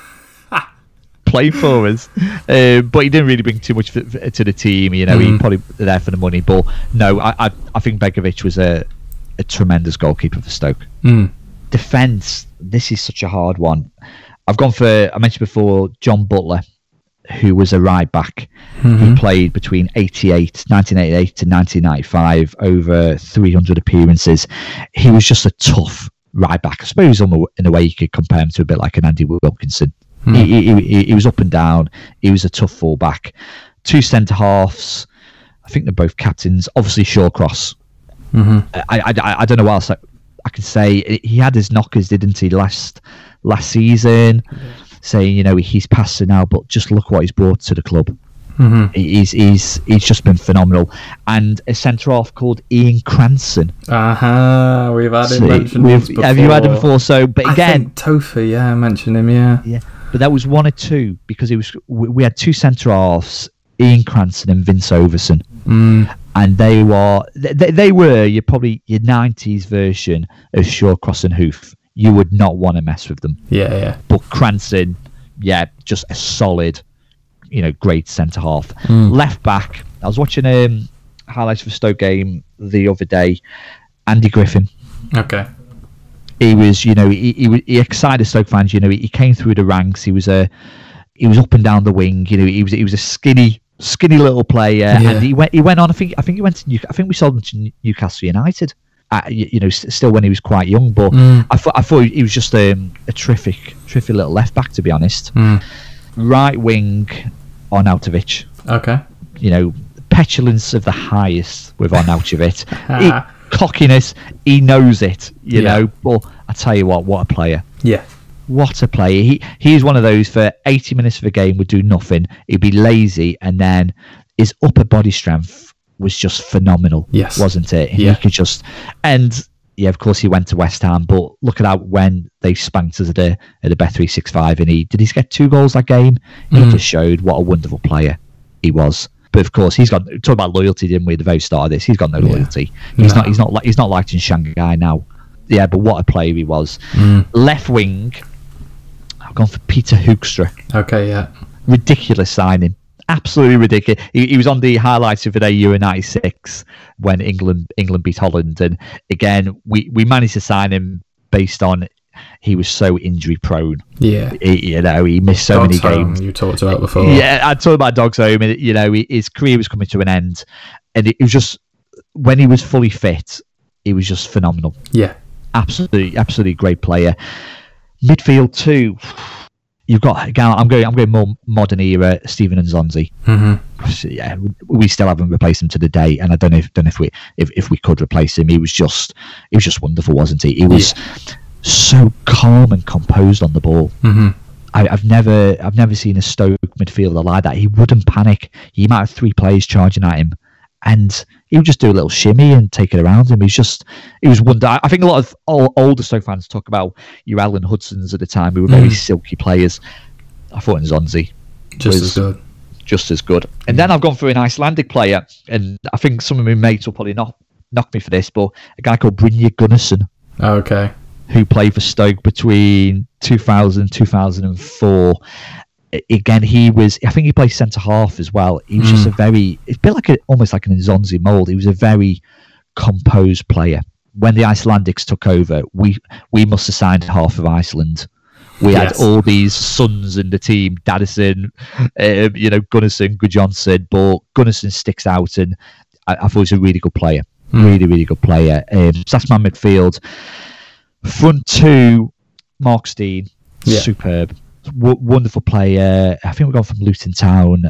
playing for us, but he didn't really bring too much to the team. You know, he probably there for the money, but no, I think Begovic was a tremendous goalkeeper for Stoke. Defence, this is such a hard one. I've gone for, I mentioned before, John Butler, who was a right back. He played between 1988 to 1995, over 300 appearances. He was just a tough right back. I suppose in a way you could compare him to a bit like an Andy Wilkinson. He was up and down. He was a tough full-back. 2 centre-halves. I think they're both captains. Obviously, Shawcross. I don't know what else I can say. He had his knockers, didn't he, last season, saying, you know, he's past it now, but just look what he's brought to the club. He's just been phenomenal. And a centre half called Ian Cranston. We've had him mentioned before. Have you had him before? So, but again, I think Tofi, I mentioned him, yeah. But that was 1 or 2, because we had 2 centre halves, Ian Cranston and Vince Overson. And they were your 90s version of Shawcross and Hoof. You would not want to mess with them. Yeah. But Cranston, just a solid, you know, great centre half. Left back, I was watching highlights for Stoke game the other day. Andy Griffin. Okay. He was, you know, he excited Stoke fans. You know, he came through the ranks. He was up and down the wing. You know, he was a skinny little player, and he went on. I think he went to I think we sold him to Newcastle United. You know, still when he was quite young, but I thought he was just a terrific little left back, to be honest. Right wing, Arnautovic. Okay. You know, petulance of the highest with Arnautovic. Cockiness, he knows it. You know, but I tell you what a player. Yeah. What a player. He's one of those, for 80 minutes of a game would do nothing. He'd be lazy, and then his upper body strength was just phenomenal. Yes. Wasn't it? He could just... And, of course, he went to West Ham, but look at that when they spanked us at the Bet365, and he get 2 goals that game? He just showed what a wonderful player he was. But of course, he's got, talk about loyalty, didn't we, at the very start of this? He's got no loyalty. He's not liked in Shanghai now. Yeah, but what a player he was. Left wing, I've gone for Peter Hoekstra. Okay, yeah. Ridiculous signing. Absolutely ridiculous. He was on the highlights of the day Euro 96 when England beat Holland. And again, we managed to sign him based on he was so injury prone. Yeah. He missed so many games. You talked about before. Yeah, I talked about Dogs Home. And, his career was coming to an end. And it was just when he was fully fit, he was just phenomenal. Yeah. Absolutely great player. Midfield too. You've got, again, I'm going more modern era, Steven Nzonzi. Yeah, we still haven't replaced him to the day, and I don't know if we could replace him. He was just wonderful, wasn't he? He was so calm and composed on the ball. I've never seen a Stoke midfielder like that. He wouldn't panic. He might have 3 players charging at him, and he would just do a little shimmy and take it around him. He was wonder. I think a lot of older Stoke fans talk about your Alan Hudsons at the time, who were very silky players. I thought Nzonzi just as good. And then I've gone for an Icelandic player, and I think some of my mates will probably knock me for this, but a guy called Brynjar Gunnarsson. Okay. Who played for Stoke between 2000 and 2004. Again, I think he played centre half as well. He was just it's a bit almost like an Nzonzi mould. He was a very composed player. When the Icelandics took over, we must have signed half of Iceland. We had all these sons in the team, Daddison, Gunnarsson, Gudjonsson, but Gunnarsson sticks out, and I thought he was a really good player. Really, really good player. So that's my midfield. Front 2, Mark Stein, superb. Wonderful player. I think we're going from Luton Town.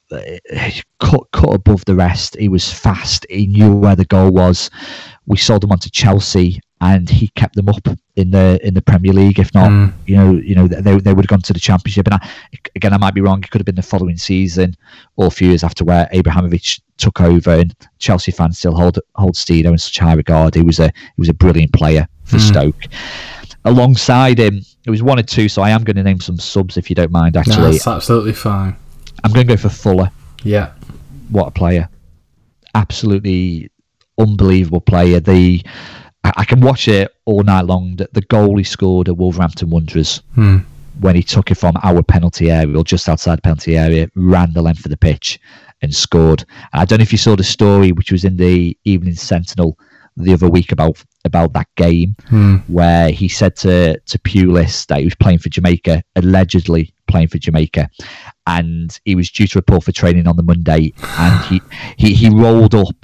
Cut above the rest. He was fast. He knew where the goal was. We sold him on to Chelsea, and he kept them up in the Premier League. If not, they would have gone to the Championship. And I might be wrong. It could have been the following season, or a few years after, where Abramovich took over, and Chelsea fans still hold Steino in such high regard. He was a brilliant player for Stoke. Alongside him, it was 1 or 2, so I am going to name some subs if you don't mind. Actually, no, that's absolutely fine. I'm going to go for Fuller. Yeah, what a player! Absolutely unbelievable player. I can watch it all night long. The goal he scored at Wolverhampton Wanderers when he took it from our penalty area, or just outside the penalty area, ran the length of the pitch and scored. I don't know if you saw the story, which was in the Evening Sentinel the other week about that game, where he said to Pulis that he was playing for Jamaica, allegedly playing for Jamaica, and he was due to report for training on the Monday, and he rolled up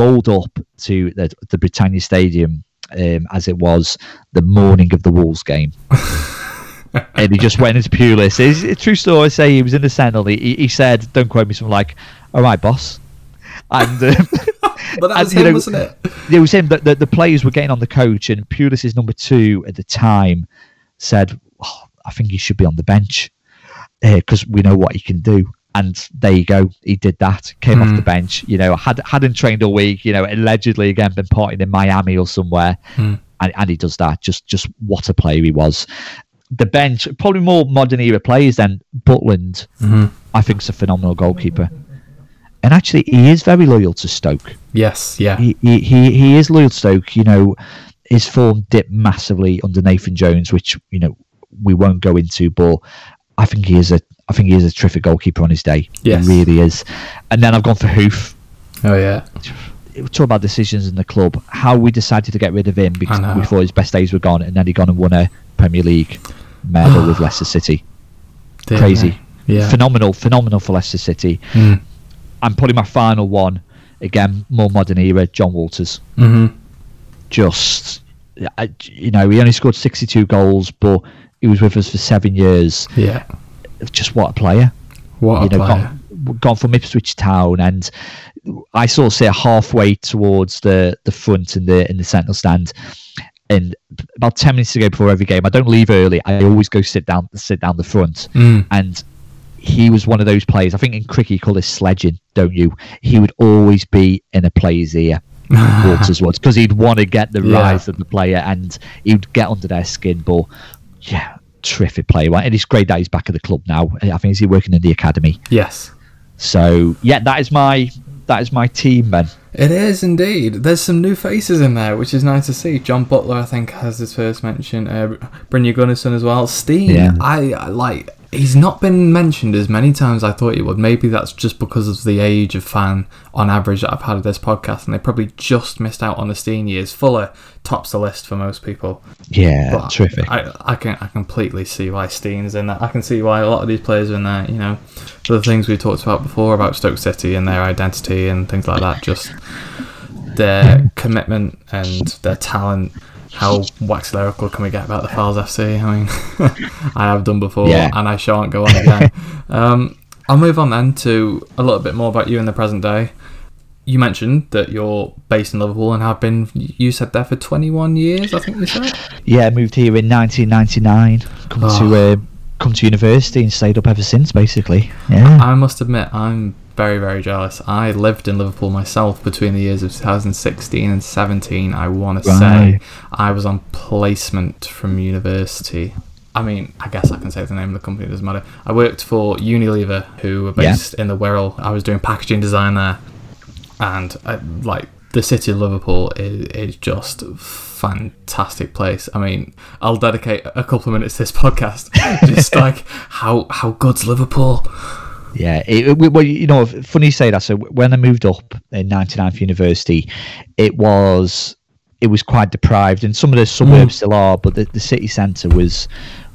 to the Britannia Stadium as it was the morning of the Wolves game. And he just went into Pulis. It's a true story. I say he was in the Sentinel. He said, don't quote me, something like, "All right, boss." And but that was him, wasn't it? It was him. The players were getting on the coach, and Pulis' number 2 at the time said, "I think he should be on the bench because we know what he can do." And there you go. He did that. Came off the bench. Hadn't trained all week. Allegedly again been partying in Miami or somewhere, and he does that. Just what a player he was. The bench, probably more modern era players than Butland. I think is a phenomenal goalkeeper. And actually, he is very loyal to Stoke. Yes, yeah. He is loyal to Stoke. His form dipped massively under Nathan Jones, which we won't go into. But I think he is a terrific goalkeeper on his day. Yes. He really is. And then I've gone for Hoof. Oh yeah. We're talking about decisions in the club. How we decided to get rid of him because we thought his best days were gone, and then he gone and won a Premier League medal with Leicester City. Crazy. Yeah. Phenomenal for Leicester City. And probably my final one, again, more modern era, John Walters. Just, he only scored 62 goals, but he was with us for 7 years. Yeah. Just what a player. What a player. Gone from Ipswich Town, and I sort of sit halfway towards the front in the Sentinel stand. And about 10 minutes to go before every game, I don't leave early. I always go sit down the front. And he was one of those players. I think in cricket you call this sledging, don't you? He would always be in a player's ear. Walters was, because he'd want to get the rise of the player, and he'd get under their skin. But yeah, terrific player. And it's great that he's back at the club now. I think he's working in the academy. Yes. So yeah, that is my team, man. It is indeed. There's some new faces in there, which is nice to see. John Butler, I think, has his first mention. Brynjar Gunnarsson as well. Stein, I like. He's not been mentioned as many times as I thought he would. Maybe that's just because of the age of fan on average that I've had of this podcast, and they probably just missed out on the Stein years. Fuller tops the list for most people. Yeah, but terrific. I completely see why Stein's in there. I can see why a lot of these players are in there. For the things we talked about before about Stoke City and their identity and things like that. Just their commitment and their talent. How wax lyrical can we get about the Files FC? I mean, I have done before, and I shan't go on again. I'll move on then to a little bit more about you in the present day. You mentioned that you're based in Liverpool and have been, you said, there for 21 years, I think you said? Yeah, I moved here in 1999, come to university and stayed up ever since, basically. Yeah. I must admit, I'm very, very jealous. I lived in Liverpool myself between the years of 2016 and 17, I want to say. I was on placement from university. I mean, I guess I can say the name of the company, it doesn't matter. I worked for Unilever, who were based in the Wirral. I was doing packaging design there. And the city of Liverpool is just a fantastic place. I mean, I'll dedicate a couple of minutes to this podcast just like how good's Liverpool. Yeah, well, you know, funny you say that. So when I moved up in '99 for university, it was quite deprived, and some of the suburbs still are, but the city centre was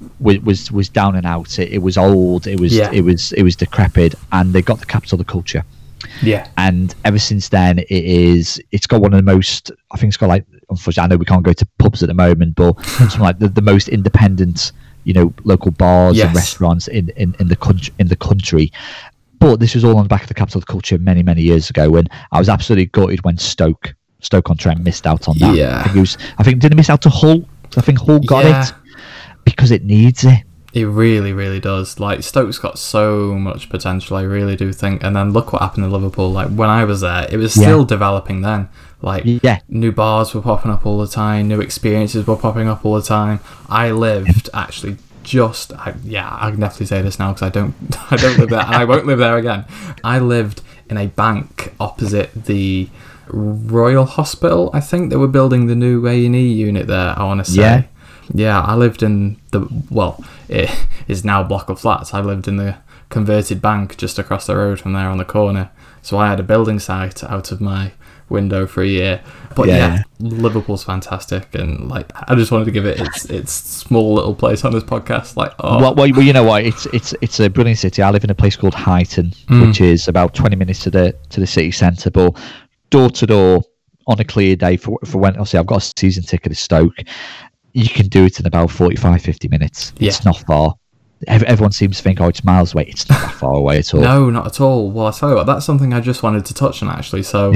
down and out. It was old. It was decrepit, and they got the capital of culture. Yeah, and ever since then, it's got one of the most. I think it's got, like, unfortunately, I know we can't go to pubs at the moment, but something like the most independent, you know, local bars and restaurants in the country. But this was all on the back of the capital of culture many years ago, and I was absolutely gutted when Stoke-on-Trent missed out on that. Yeah, I think did it miss out to Hull? I think Hull got it because it needs it. It really, really does. Like, Stoke's got so much potential, I really do think. And then look what happened in Liverpool. Like, when I was there, it was still developing then. Like, new bars were popping up all the time, new experiences were popping up all the time. I lived actually I can definitely say this now because I don't live there, and I won't live there again. I lived in a bank opposite the Royal Hospital. I think they were building the new A&E unit there, I want to say. Yeah, I lived in it is now a block of flats. I lived in the converted bank just across the road from there on the corner. So I had a building site out of my window for a year. But Liverpool's fantastic, and like I just wanted to give it its small little place on this podcast. Like, well, you know what? It's a brilliant city. I live in a place called Highton, which is about 20 minutes to the city centre, but door to door on a clear day for when obviously I've got a season ticket to Stoke. You can do it in about 45-50 minutes. It's not far. Everyone seems to think, it's miles away. It's not that far away at all. No, not at all. Well, I tell you what, that's something I just wanted to touch on, actually. So,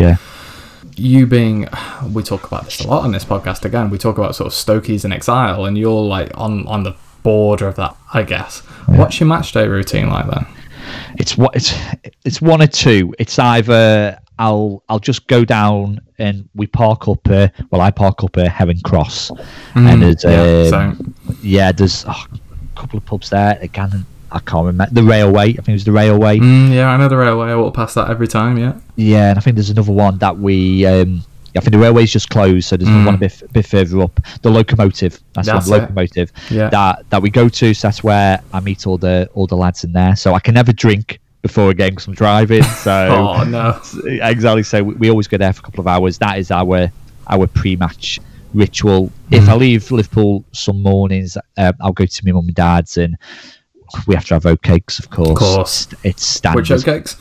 we talk about this a lot on this podcast. Again, we talk about sort of Stokies in exile, and you're like on the border of that, I guess. Yeah. What's your match day routine like then? It's one or two. It's either I'll just go down and we park up. I park up at Heron Cross, and there's there's a couple of pubs there. Again, I can't remember the Railway. I think it was the Railway. I know the Railway. I walk past that every time. Yeah, and I think there's another one that we. I think the Railway's just closed, so there's one a bit further up. The Locomotive. That's the Locomotive. Yeah. That we go to. So that's where I meet all the lads in there. So I can never drink before a game because I'm driving. So oh no, exactly. So we always go there for a couple of hours. That is our pre-match ritual. If I leave Liverpool some mornings, I'll go to my mum and dad's, and we have to have oat cakes, of course. Of course, it's standard. Which oat cakes?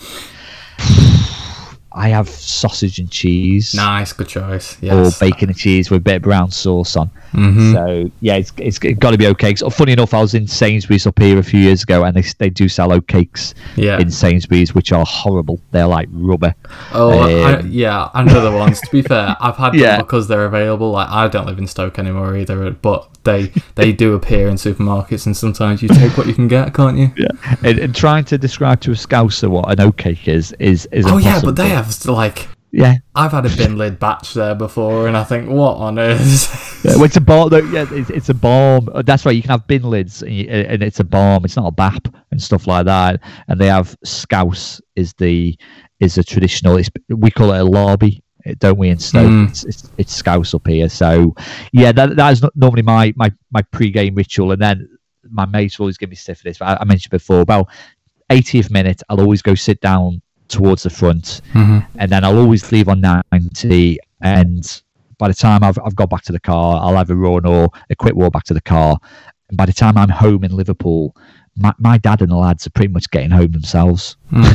I have sausage and cheese. Nice, good choice. Yes. Or bacon and cheese with a bit of brown sauce on. So yeah, it's got to be oat cakes. Funny enough, I was in Sainsbury's up here a few years ago, and they do sell oat cakes in Sainsbury's, which are horrible. They're like rubber. I know the ones. To be fair, I've had them because they're available. Like, I don't live in Stoke anymore either, but they do appear in supermarkets, and sometimes you take what you can get, can't you? Yeah. And trying to describe to a Scouser what an oat cake is impossible. Yeah, but they have like. Yeah, I've had a bin lid batch there before, and I think, what on earth? Well, it's a bomb. It's a bomb. That's right. You can have bin lids, and it's a bomb. It's not a BAP and stuff like that. And they have Scouse is a traditional. We call it a lobby, don't we? In Stoke, it's Scouse up here. So yeah, that is normally my pre-game ritual. And then my mates will always give me stiff for this. But I mentioned before, about 80th minute, I'll always go sit down towards the front, and then I'll always leave on 90, and by the time I've got back to the car, I'll have a run or a quick walk back to the car, and by the time I'm home in Liverpool, my dad and the lads are pretty much getting home themselves.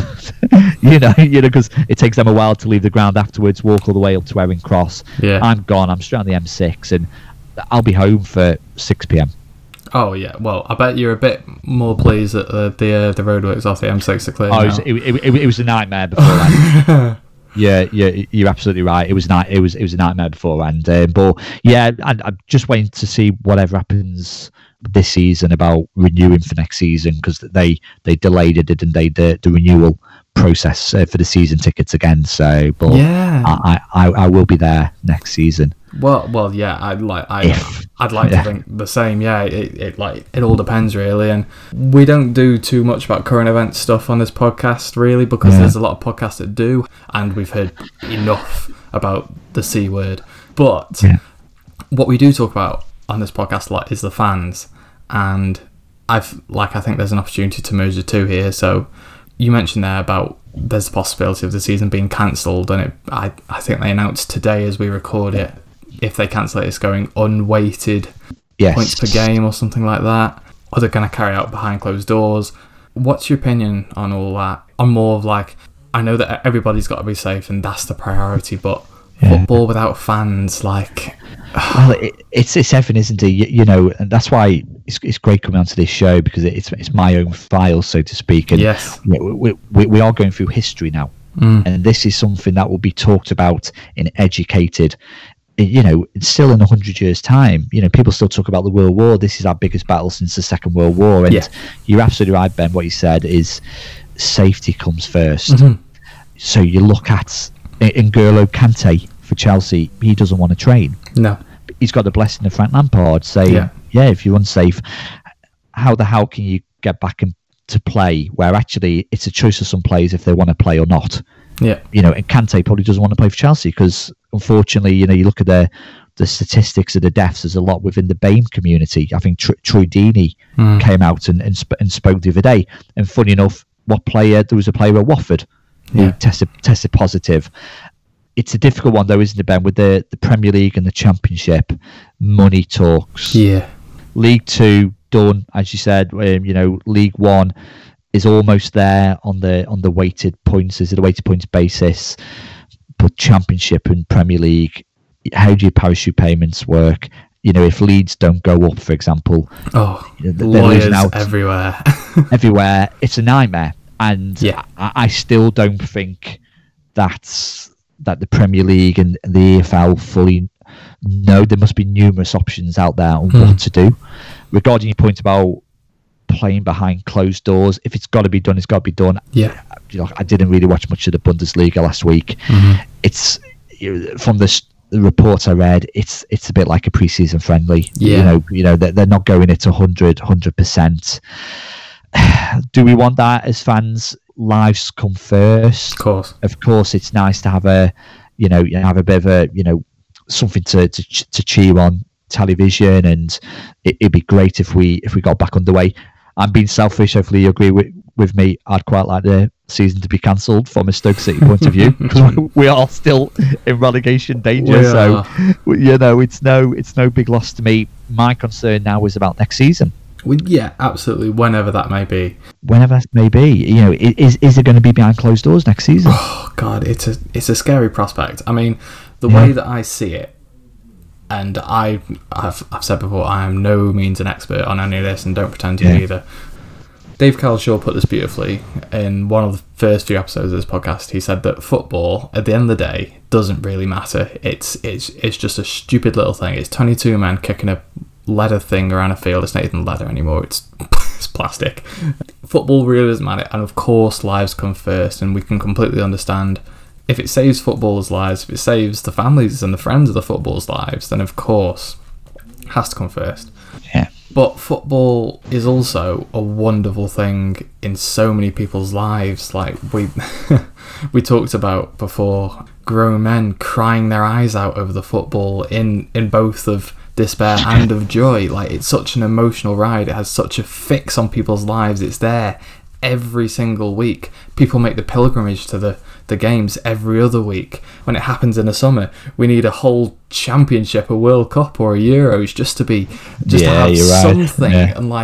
Mm. you know, because it takes them a while to leave the ground afterwards, walk all the way up to Charing Cross. Yeah. I'm gone. I'm straight on the M6, and I'll be home for 6 p.m. Oh yeah, well, I bet you're a bit more pleased that the roadworks off the M6 are clear Oh, now. it was a nightmare beforehand. Yeah, you're absolutely right. It was a nightmare beforehand. But yeah, I'm just waiting to see whatever happens this season about renewing for next season, because they delayed it, didn't they? The renewal process for the season tickets again. So, but Yeah. I will be there next season. Well, yeah. I'd like to think the same. Yeah, it all depends really, and we don't do too much about current event stuff on this podcast really, because there's a lot of podcasts that do, and we've heard enough about the C word. But what we do talk about on this podcast a lot is the fans, and I think there's an opportunity to merge the two here. So you mentioned there about there's the possibility of the season being cancelled, and I think they announced today as we record it, if they cancel it, it's going unweighted points per game or something like that, or they're going to carry out behind closed doors. What's your opinion on all that? I'm more of like, I know that everybody's got to be safe and that's the priority, but football without fans, like... Well, it's everything, isn't it? You know, and that's why it's great coming onto this show, because it's my own file, so to speak. And yes, we are going through history now, and this is something that will be talked about and educated. You know, still in 100 years' time, you know, people still talk about the World War. This is our biggest battle since the Second World War, and you're absolutely right, Ben. What you said is safety comes first. Mm-hmm. So you look at N'Golo Kante for Chelsea. He doesn't want to train. No, he's got the blessing of Frank Lampard saying, if you're unsafe, how the hell can you get back to play? Where actually it's a choice of some players if they want to play or not. Yeah, you know, and Kante probably doesn't want to play for Chelsea because, unfortunately, you know, you look at the statistics of the deaths. There's a lot within the BAME community. I think Troy Deeney came out and spoke the other day. And funny enough, there was a player at Watford who tested positive. It's a difficult one, though, isn't it, Ben? With the Premier League and the Championship, money talks. Yeah, League Two done, as you said. You know, League One is almost there on the weighted points. Is it a weighted points basis? But Championship and Premier League, how do your parachute payments work? You know, if Leeds don't go up, for example, they're losing out everywhere. Everywhere, it's a nightmare. And I still don't think that the Premier League and the EFL fully know. There must be numerous options out there on what to do. Regarding your point about playing behind closed doors, if it's got to be done, it's got to be done. Yeah, you know, I didn't really watch much of the Bundesliga last week. It's from the reports I read, it's a bit like a preseason friendly. You know they're not going it 100%. Do we want that as fans? Lives come first. Of course, it's nice to have a bit of a something to cheer on television, and it'd be great if we got back underway. I'm being selfish. Hopefully you agree with me. I'd quite like the season to be cancelled from a Stoke City point of view, because we are still in relegation danger. So you know, it's no big loss to me. My concern now is about next season. Yeah, absolutely. Whenever that may be. You know, is it going to be behind closed doors next season? Oh God, it's a scary prospect. I mean, the way that I see it, and I've said before, I am no means an expert on any of this, and don't pretend to be either. Dave Cowlishaw put this beautifully in one of the first few episodes of this podcast. He said that football, at the end of the day, doesn't really matter. It's just a stupid little thing. It's 22 men kicking a leather thing around a field. It's not even leather anymore. It's plastic. Football really doesn't matter, and of course, lives come first, and we can completely understand. If it saves footballers' lives, if it saves the families and the friends of the footballers' lives, then of course it has to come first. Yeah. But football is also a wonderful thing in so many people's lives. Like we talked about before, grown men crying their eyes out over the football in both of despair and of joy. Like, it's such an emotional ride. It has such a fix on people's lives. It's there every single week. People make the pilgrimage to the games every other week. When it happens in the summer, we need a whole championship, a World Cup or a Euros just to have something. And like,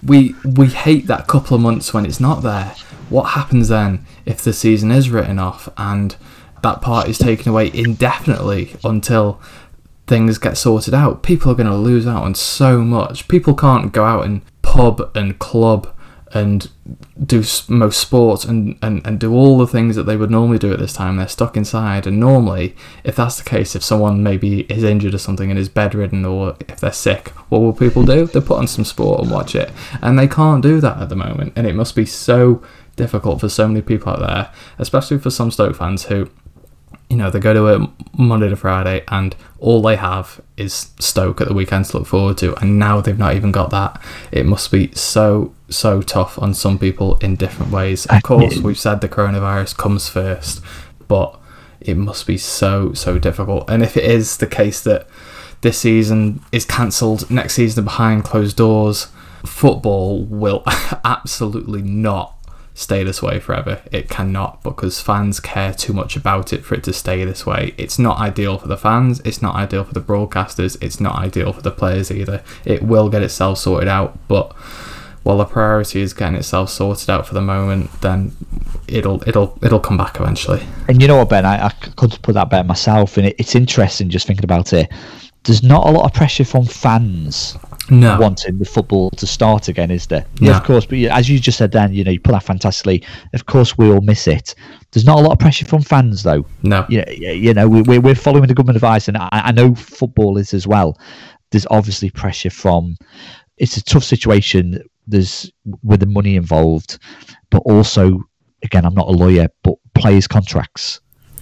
we hate that couple of months when it's not there. What happens then if the season is written off and that part is taken away indefinitely until things get sorted out? People are going to lose out on so much. People can't go out and pub and club and do most sports and do all the things that they would normally do at this time. They're stuck inside, and normally, if that's the case, if someone maybe is injured or something and is bedridden, or if they're sick, what will people do? They put on some sport and watch it, and they can't do that at the moment, and it must be so difficult for so many people out there, especially for some Stoke fans who, you know, they go to it Monday to Friday and all they have is Stoke at the weekend to look forward to, and now they've not even got that. It must be so tough on some people in different ways. Of course, we've said the coronavirus comes first, but it must be so difficult. And if it is the case that this season is cancelled, next season behind closed doors, football will absolutely not stay this way forever. It cannot, because fans care too much about it for it to stay this way. It's not ideal for the fans, it's not ideal for the broadcasters, it's not ideal for the players either. It will get itself sorted out, but while the priority is getting itself sorted out for the moment, then it'll come back eventually. And you know what, Ben, I could put that bet myself, and it's interesting just thinking about it. There's not a lot of pressure from fans wanting the football to start again, is there? No. Yeah, of course, but as you just said then, you know, you put that fantastically. Of course, we all miss it. There's not a lot of pressure from fans, though. No. You know, we're following the government advice, and I know footballers as well. There's obviously pressure from... It's a tough situation. There's with the money involved, but also, again, I'm not a lawyer, but players' contracts.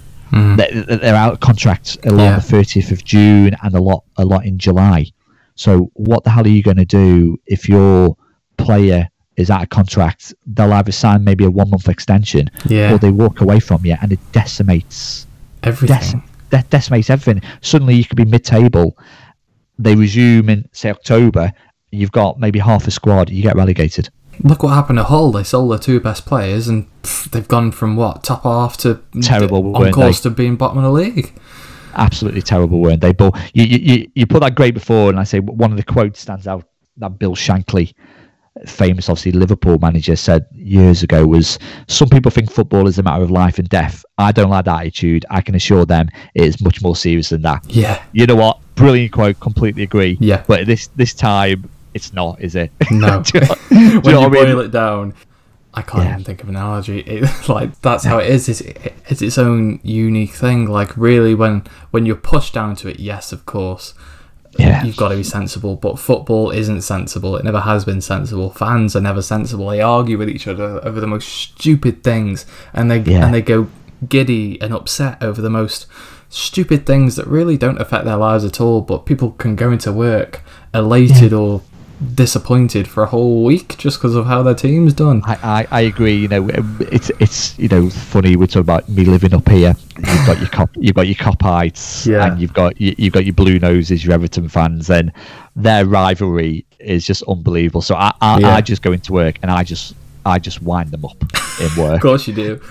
They're out of contract along the 30th of June and a lot in July. So what the hell are you going to do if your player is out of contract? They'll either sign maybe a 1 month extension, or they walk away from you, and it decimates everything. Decimates everything. Suddenly you could be mid-table. They resume in, say, October. You've got maybe half a squad. You get relegated. Look what happened at Hull. They sold their two best players, and they've gone from what, top half to terrible, on course to being bottom of the league. Absolutely terrible, weren't they? But you put that great before, and I say one of the quotes stands out that Bill Shankly, famous obviously Liverpool manager, said years ago was, "Some people think football is a matter of life and death. I don't like that attitude. I can assure them it is much more serious than that." Yeah. You know what? Brilliant quote. Completely agree. Yeah. But this time, it's not, is it? No. When you boil it down, I can't even think of an analogy. That's how it is. It's its own unique thing. Like, really, when you're pushed down to it, yes, of course, you've got to be sensible. But football isn't sensible. It never has been sensible. Fans are never sensible. They argue with each other over the most stupid things, and they go giddy and upset over the most stupid things that really don't affect their lives at all. But people can go into work elated or disappointed for a whole week just because of how their team's done. I agree. You know, it's you know, funny. We're talking about me living up here. You've got your Copites, and you've got your Blue Noses, your Everton fans, and their rivalry is just unbelievable. So I just go into work and I just wind them up in work. Of course you do.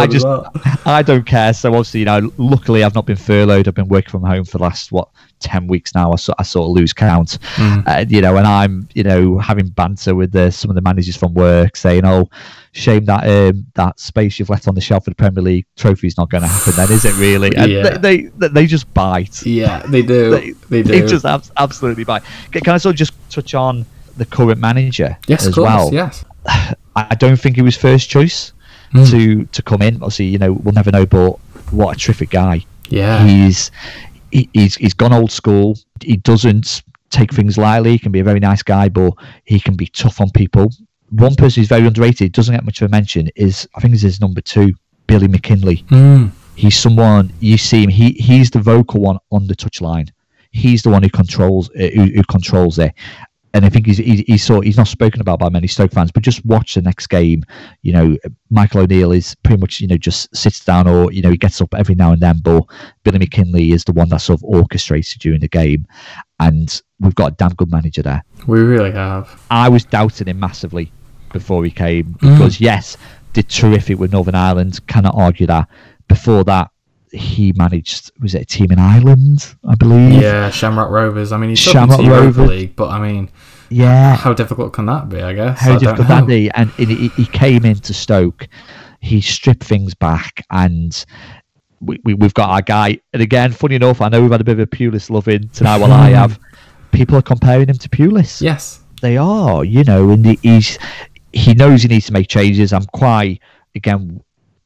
I don't care. So obviously, you know, luckily I've not been furloughed. I've been working from home for the last 10 weeks now. I sort of lose count. You know, and I'm, you know, having banter with some of the managers from work, saying, "Oh, shame that that space you've left on the shelf for the Premier League trophy is not going to happen. Then is it really?" And they just bite. Yeah, they do. They do. They just absolutely bite. Can I sort of just touch on the current manager as well? Yes. I don't think he was first choice to come in. Obviously, you know, we'll never know, but what a terrific guy. Yeah. He's gone old school. He doesn't take things lightly. He can be a very nice guy, but he can be tough on people. One person who's very underrated, doesn't get much of a mention, I think is his number 2, Billy McKinley. He's someone, you see him, he's the vocal one on the touchline. He's the one who controls it. And I think he's not spoken about by many Stoke fans, but just watch the next game. You know, Michael O'Neill is pretty much, you know, just sits down, or, you know, he gets up every now and then, but Billy McKinley is the one that sort of orchestrates during the game. And we've got a damn good manager there. We really have. I was doubting him massively before he came, because yes, did terrific with Northern Ireland, cannot argue that. Before that, he managed, was it a team in Ireland, I believe? Yeah, Shamrock Rovers. I mean, he took them to Europa League, but I mean, Yeah. How difficult can that be, I guess? How difficult that be? And he came into Stoke, he stripped things back, and we've got our guy. And again, funny enough, I know we've had a bit of a Pulis loving tonight while I have. People are comparing him to Pulis. Yes. They are, and he knows he needs to make changes. I'm quite, again,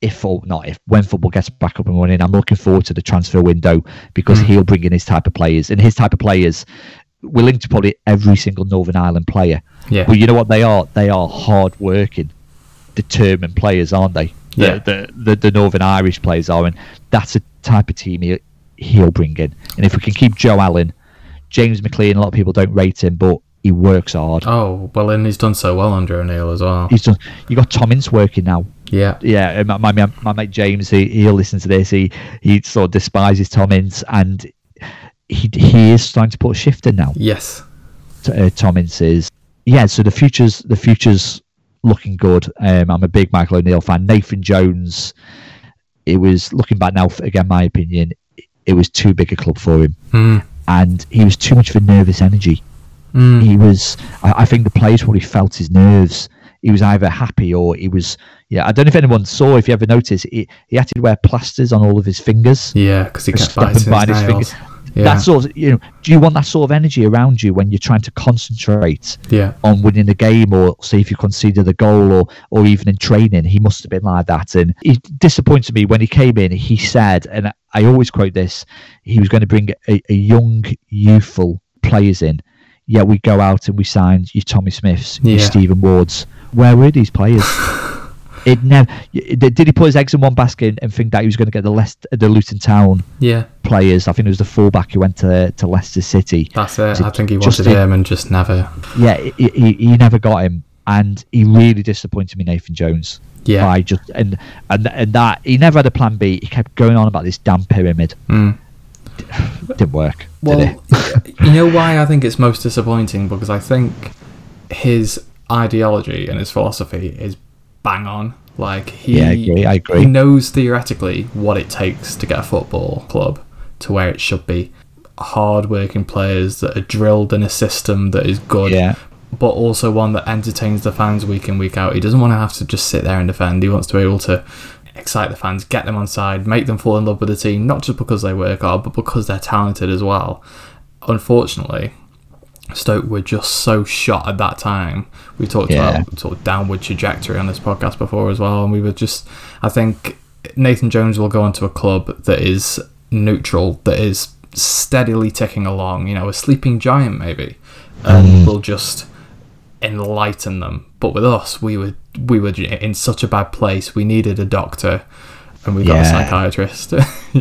when football gets back up and running, I'm looking forward to the transfer window because he'll bring in his type of players. And his type of players, we're linked to probably every single Northern Ireland player. Yeah. But you know what they are? They are hard-working, determined players, aren't they? Yeah. The Northern Irish players are, and that's a type of team he'll bring in. And if we can keep Joe Allen, James McLean, a lot of people don't rate him, but he works hard. Oh, well, and he's done so well under O'Neill as well. You got Tom Ince working now. Yeah. My mate James, he'll listen to this. He sort of despises Tom Ince, and he is starting to put a shift in now. Yes. Tom Ince is. Yeah, so the future's looking good. I'm a big Michael O'Neill fan. Nathan Jones, it was, looking back now, again, my opinion, it was too big a club for him. And he was too much of a nervous energy. He was, I think the players probably felt his nerves. He was either happy or he was, I don't know if anyone saw, if you ever noticed, he had to wear plasters on all of his fingers. Yeah, because he kept biting his nails. Yeah. That sort of, do you want that sort of energy around you when you're trying to concentrate on winning the game, or say if you conceded a goal, or even in training? He must have been like that. And he disappointed me when he came in. He said, and I always quote this, he was going to bring a young, youthful players in. Yet we go out and we signed your Tommy Smiths, your Stephen Wards. Where were these players? It never. Did he put his eggs in one basket and think that he was going to get the Luton Town players? I think it was the fullback who went to Leicester City. That's it. I think he wanted him and just never. Yeah, he never got him, and he really disappointed me, Nathan Jones. Yeah, by just and that he never had a plan B. He kept going on about this damn pyramid. Didn't work. Well, did it? You know why I think it's most disappointing? Because I think his ideology and his philosophy is bang on. Like I agree. He knows theoretically what it takes to get a football club to where it should be. Hard-working players that are drilled in a system that is good, but also one that entertains the fans week in, week out. He doesn't want to have to just sit there and defend. He wants to be able to excite the fans, get them on side, make them fall in love with the team, not just because they work hard, but because they're talented as well. Unfortunately, Stoke were just so shot at that time. We talked about sort of downward trajectory on this podcast before as well, and we were just, I think Nathan Jones will go onto a club that is neutral, that is steadily ticking along, a sleeping giant maybe, and will just enlighten them. But with us, we were in such a bad place. We needed a doctor, and we got a psychiatrist.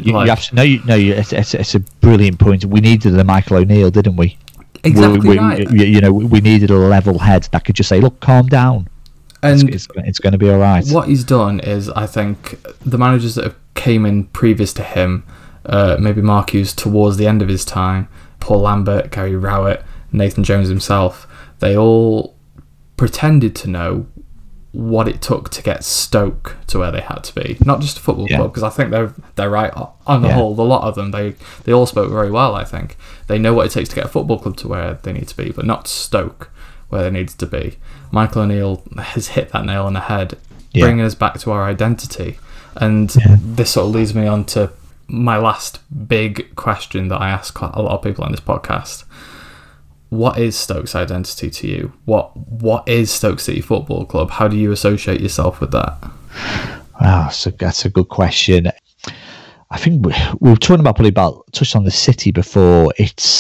It's a brilliant point. We needed a Michael O'Neill, didn't we? Exactly right. We needed a level head that could just say, "Look, calm down, and it's going to be all right." What he's done is, I think, the managers that have came in previous to him, maybe Mark Hughes towards the end of his time, Paul Lambert, Gary Rowett, Nathan Jones himself, they all pretended to know what it took to get Stoke to where they had to be. Not just a football club, because I think they're right on the whole. A lot of them, they all spoke very well, I think. They know what it takes to get a football club to where they need to be, but not Stoke where they needed to be. Michael O'Neill has hit that nail on the head, bringing us back to our identity. And this sort of leads me on to my last big question that I ask a lot of people on this podcast. What is Stoke's identity to you? What is Stoke City Football Club? How do you associate yourself with that? Wow, so that's a good question. I think we were talking about touched on the city before.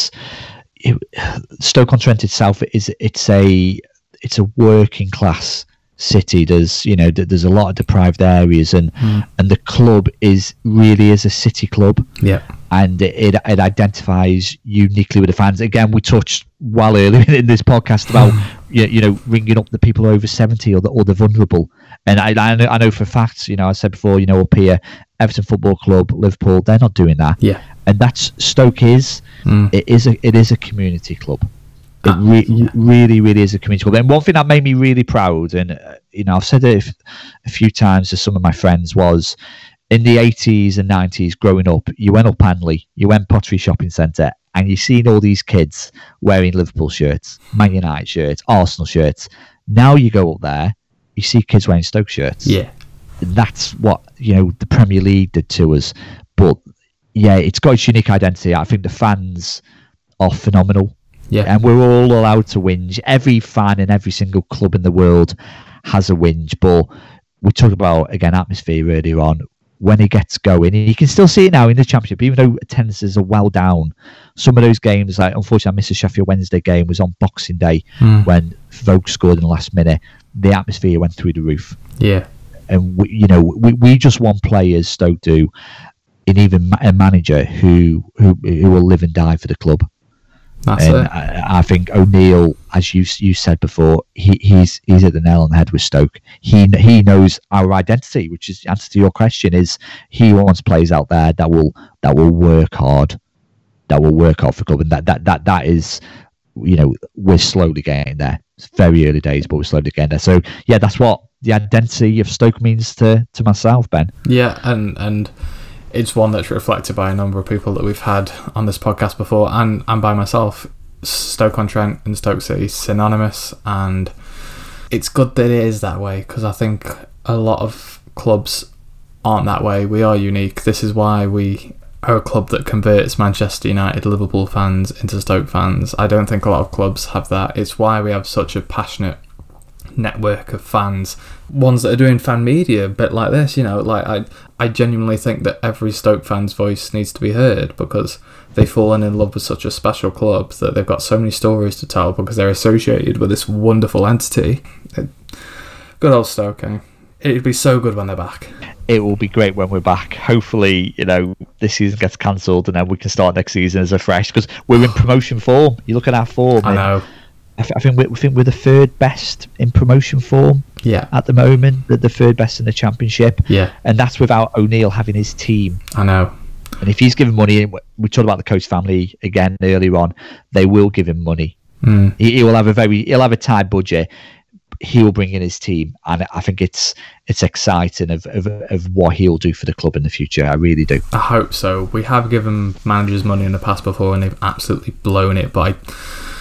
Stoke-on-Trent itself it's a working class city. There's a lot of deprived areas, and the club really is a city club. Yeah. And it identifies uniquely with the fans. Again, we touched well earlier in this podcast about ringing up the people over 70 or the vulnerable. And I know for facts, I said before, up here, Everton Football Club, Liverpool, they're not doing that. Yeah. And that's Stoke is. It is a community club. It really, really is a community club. And one thing that made me really proud, and I've said it a few times to some of my friends, was in the 80s and 90s growing up, you went up Hanley, you went Pottery Shopping Centre, and you've seen all these kids wearing Liverpool shirts, Man United shirts, Arsenal shirts. Now you go up there, you see kids wearing Stoke shirts. Yeah. That's what, the Premier League did to us. But yeah, it's got its unique identity. I think the fans are phenomenal. Yeah. And we're all allowed to whinge. Every fan in every single club in the world has a whinge. But we talked about, again, atmosphere earlier on. When it gets going, and you can still see it now in the Championship, even though attendances are well down. Some of those games, like unfortunately I missed the Sheffield Wednesday game, was on Boxing Day when Vogue scored in the last minute. The atmosphere went through the roof. Yeah. And we just want players, Stoke do, and even a manager who will live and die for the club. That's and it. I think O'Neill, as you said before, he's at the nail on the head with Stoke. He knows our identity, which is answer to your question. Is he wants players out there that will work hard, for the club, and that is, we're slowly getting there. It's very early days, but we're slowly getting there. So yeah, that's what the identity of Stoke means to myself, Ben. Yeah, and it's one that's reflected by a number of people that we've had on this podcast before, and by myself. Stoke-on-Trent and Stoke City synonymous, and it's good that it is that way, because I think a lot of clubs aren't that way. We are unique. This is why we are a club that converts Manchester United, Liverpool fans into Stoke fans. I don't think a lot of clubs have that. It's why we have such a passionate network of fans, ones that are doing fan media a bit like this. I genuinely think that every Stoke fan's voice needs to be heard, because they've fallen in love with such a special club that they've got so many stories to tell because they're associated with this wonderful entity. Good old Stoke, eh? It'd be so good when they're back. It will be great when we're back. Hopefully, this season gets cancelled and then we can start next season as a fresh, because we're in promotion form. You look at our form. I know. I think we're the third best in promotion form. Yeah. At the moment, the third best in the Championship. Yeah. And that's without O'Neill having his team. I know. And if he's given money, we talked about the Coates family again earlier on. They will give him money. He will have he'll have a tight budget. He will bring in his team, and I think it's exciting of what he'll do for the club in the future. I really do. I hope so. We have given managers money in the past before, and they've absolutely blown it. But I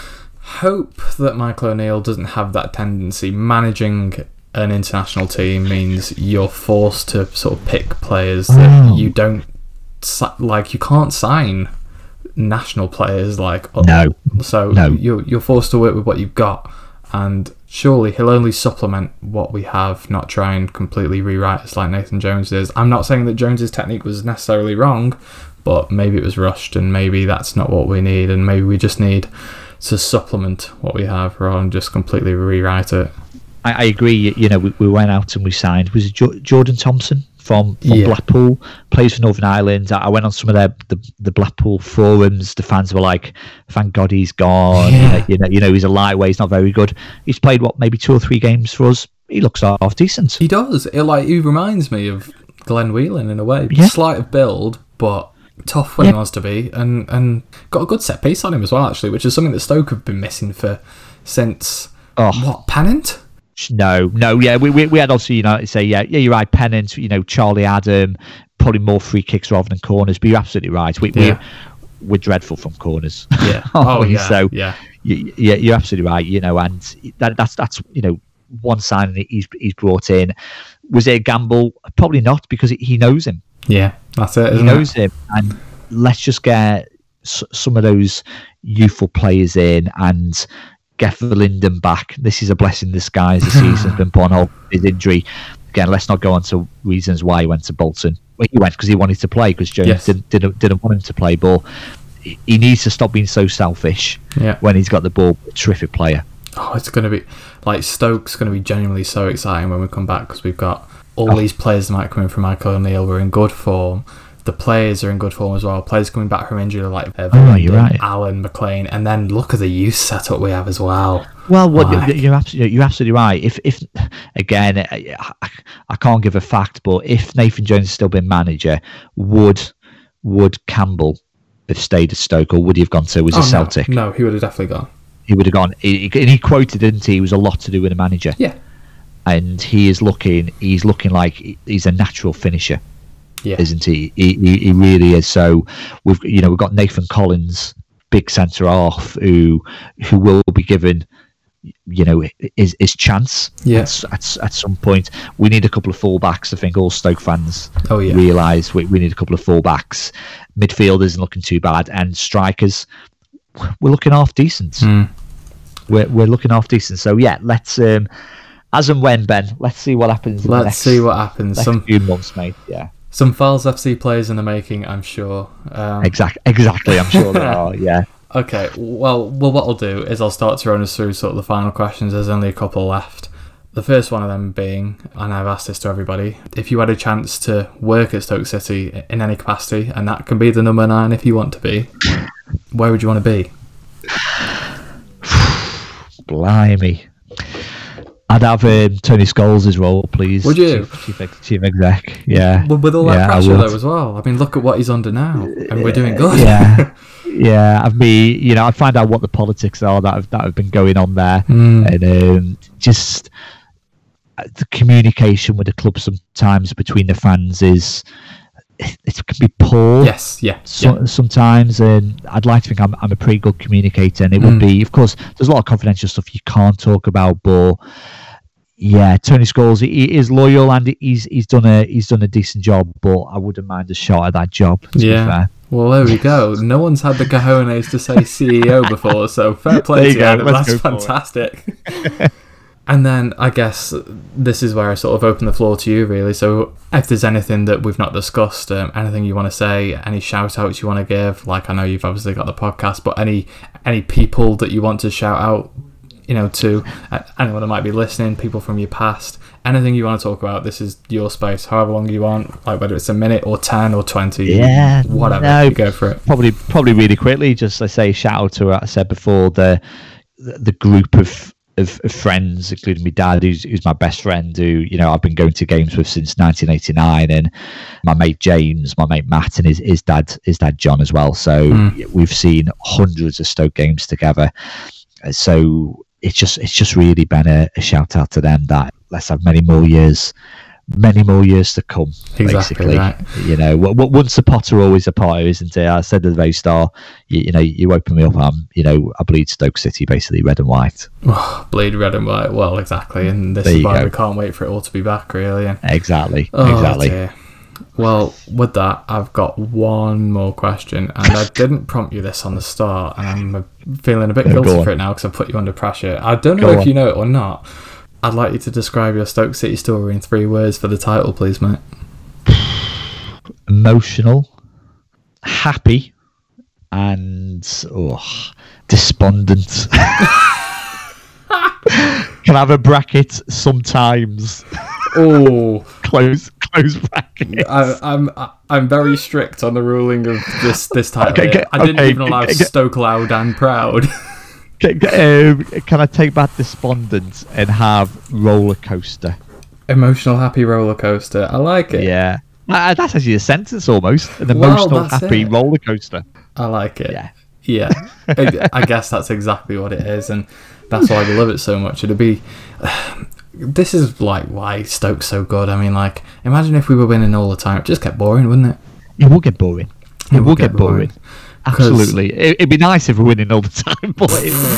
hope that Michael O'Neill doesn't have that tendency. Managing an international team means you're forced to sort of pick players that you don't like. You can't sign national players no. So no. You're forced to work with what you've got, and surely he'll only supplement what we have, not try and completely rewrite us like Nathan Jones is. I'm not saying that Jones's technique was necessarily wrong, but maybe it was rushed, and maybe that's not what we need, and maybe we just need to supplement what we have rather than just completely rewrite it. I agree. We went out and we signed. Was it Jordan Thompson from Blackpool? Plays for Northern Ireland. I went on some of the Blackpool forums. The fans were like, "Thank God he's gone." Yeah. He's a lightweight. He's not very good. He's played maybe 2 or 3 games for us. He looks half decent. He does. He reminds me of Glenn Whelan in a way. Yeah. Slight of build, but tough when he wants to be, and got a good set piece on him as well, actually, which is something that Stoke have been missing since Pennant? No, yeah, we had also United say, yeah, you're right, Pennant, Charlie Adam, probably more free kicks rather than corners, but you're absolutely right. We're dreadful from corners. Yeah. Oh, yeah. So yeah, you're absolutely right. And that's one sign that he's brought in. Was it a gamble? Probably not, because he knows him. Yeah, that's it. He knows him, and let's just get some of those youthful players in and get Linden back. This is a blessing in disguise. The season's been put on hold with his injury. Again, let's not go on to reasons why he went to Bolton. Well, he went because he wanted to play, because Jones didn't want him to play. But he needs to stop being so selfish when he's got the ball. Terrific player. Oh, it's going to be Stoke's going to be genuinely so exciting when we come back, because we've got all these players that might come in from Michael O'Neill. We're in good form. The players are in good form as well. Players coming back from injury like you're right. Alan, McLean, and then look at the youth setup we have as well. Well, you're absolutely right. If again, I can't give a fact, but if Nathan Jones has still been manager, would Campbell have stayed at Stoke, or would he have gone to Celtic? No, he would have definitely gone. He would have gone. He quoted, didn't he? It was a lot to do with a manager. Yeah. And he's looking like he's a natural finisher. Yeah. Isn't he? He really is. So we've got Nathan Collins big centre half who will be given, you know, his chance at some point. We need a couple of fullbacks. I think all Stoke fans realise we need a couple of fullbacks. Midfield isn't looking too bad, and strikers, we're looking half decent. We're looking half decent. So yeah, let's as and when, Ben, let's see what happens. Let's see what happens. Some few months, mate. Yeah. Some Files FC players in the making, I'm sure. Exactly. I'm sure there are. Yeah. Okay, well, what I'll do is I'll start to run us through sort of the final questions. There's only a couple left. The first one of them being, and I've asked this to everybody, if you had a chance to work at Stoke City in any capacity, and that can be the number 9 if you want to be, where would you want to be? Blimey. I'd have Tony Scholes' role, please. Would you? Chief exec, yeah. With all that pressure, though, as well. I mean, look at what he's under now, and we're doing good. Yeah. Yeah, I find out what the politics are that have been going on there, and just the communication with the club sometimes between the fans it can be poor. Yes, yeah. Sometimes, and I'd like to think I'm a pretty good communicator, and it would be, of course, there's a lot of confidential stuff you can't talk about, but yeah, Tony Scholes, he is loyal and he's done a decent job, but I wouldn't mind a shot at that job. To be fair. Well, there we go. No one's had the cojones to say CEO before, so fair play to you. That's fantastic. And then I guess this is where I sort of open the floor to you, really. So if there's anything that we've not discussed, anything you want to say, any shout outs you want to give, like I know you've obviously got the podcast, but any people that you want to shout out, you know, to anyone that might be listening, people from your past, anything you want to talk about, this is your space, however long you want, like whether it's a minute or 10 or 20, whatever, you go for it. Probably really quickly, just I say shout out to what I said before, the group of friends, including my dad, who's my best friend, who, you know, I've been going to games with since 1989, and my mate James, my mate Matt, and his dad John as well. So we've seen hundreds of Stoke games together. So it's just really been a shout out to them that let's have many more years to come. Exactly, basically. Right. You know, once a Potter, always a Potter, isn't it? I said at the very start, you know, you open me up, I bleed Stoke City, basically red and white. Oh, bleed red and white. Well, exactly, and this is why we can't wait for it all to be back, really. And exactly. Dear. Well, with that, I've got one more question, and I didn't prompt you this on the start, and I'm feeling a bit guilty for it now because I put you under pressure. I don't know if you know it or not. I'd like you to describe your Stoke City story in 3 words for the title, please, mate. Emotional, happy, and despondent. Can I have a bracket sometimes? Oh, close bracket. I'm very strict on the ruling of this title. I didn't even allow Stoke Loud and Proud. Can I take back despondent and have roller coaster? Emotional, happy roller coaster. I like it. Yeah, that's actually a sentence almost. An emotional, happy roller coaster. I like it. Yeah. I guess that's exactly what it is, and that's why we love it so much. This is like why Stoke's so good. I mean, like, imagine if we were winning all the time. It'd just get boring, wouldn't it? It would get boring. It would get boring. Absolutely. It'd be nice if we're winning all the time, but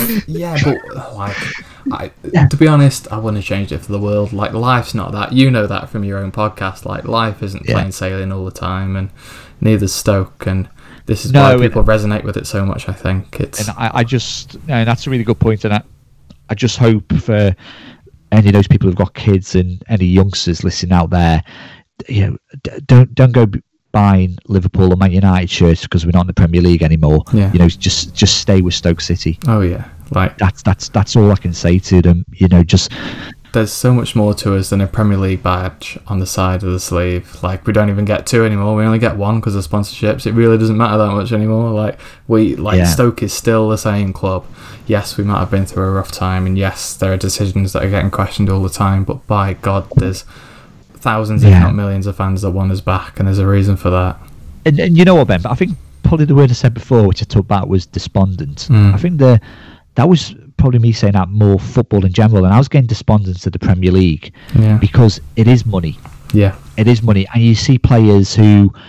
to be honest, I wouldn't have changed it for the world. Like, life's not that. You know that from your own podcast. Like, life isn't plain sailing all the time, and neither's Stoke. And this is why people resonate with it so much. I think it's. And and that's a really good point. And I just hope for any of those people who've got kids and any youngsters listening out there, you know, don't go buying Liverpool or Man United shirts because we're not in the Premier League anymore. You know, just stay with Stoke City. Oh yeah, like that's all I can say to them. You know, just there's so much more to us than a Premier League badge on the side of the sleeve. Like, we don't even get 2 anymore. We only get 1 because of sponsorships. It really doesn't matter that much anymore. Like, Stoke is still the same club. Yes, we might have been through a rough time, and yes, there are decisions that are getting questioned all the time, but by God, there's thousands, if not millions, of fans that want us back, and there's a reason for that. And you know what, Ben? I think probably the word I said before, which I took back, was despondent. I think that was probably me saying that more football in general, and I was getting despondent to the Premier League because it is money. Yeah, it is money, and you see players who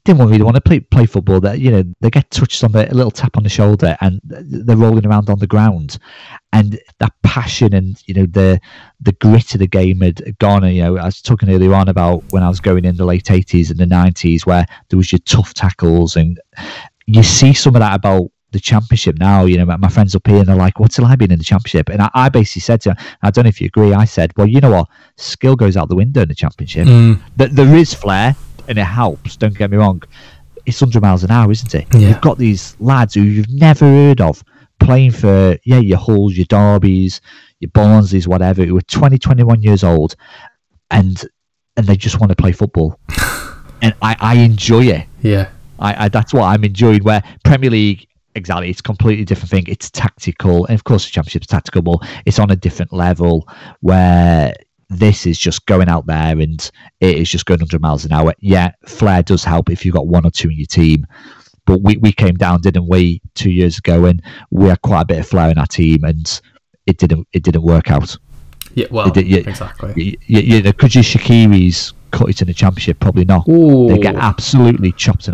didn't really want to play football. That they get touched on a little tap on the shoulder and they're rolling around on the ground, and that passion and the grit of the game had gone. And, I was talking earlier on about when I was going in the late 80s and the 90s, where there was your tough tackles, and you see some of that about the Championship now. My friends up here, and they're like, what's it like being in the Championship? And I basically said to them, I don't know if you agree, I said, well, you know what, skill goes out the window in the Championship. There is flair and it helps, don't get me wrong. It's 100 miles an hour, isn't it? You've got these lads who you've never heard of playing for your Hulls, your Derbys, your Barnsleys, whatever, who are 20, 21 years old, and they just want to play football. And I enjoy it. I that's what I'm enjoying. Where Premier League, exactly, it's a completely different thing. It's tactical, and of course the Championship's tactical, but it's on a different level. Where this is just going out there and it is just going 100 miles an hour. Yeah, flair does help if you've got one or two in your team. But we came down, didn't we, 2 years ago, and we had quite a bit of flair in our team, and it didn't work out. Yeah, well, exactly. Could you Shaqiri's cut it in the Championship? Probably not. Ooh. They get absolutely chopped in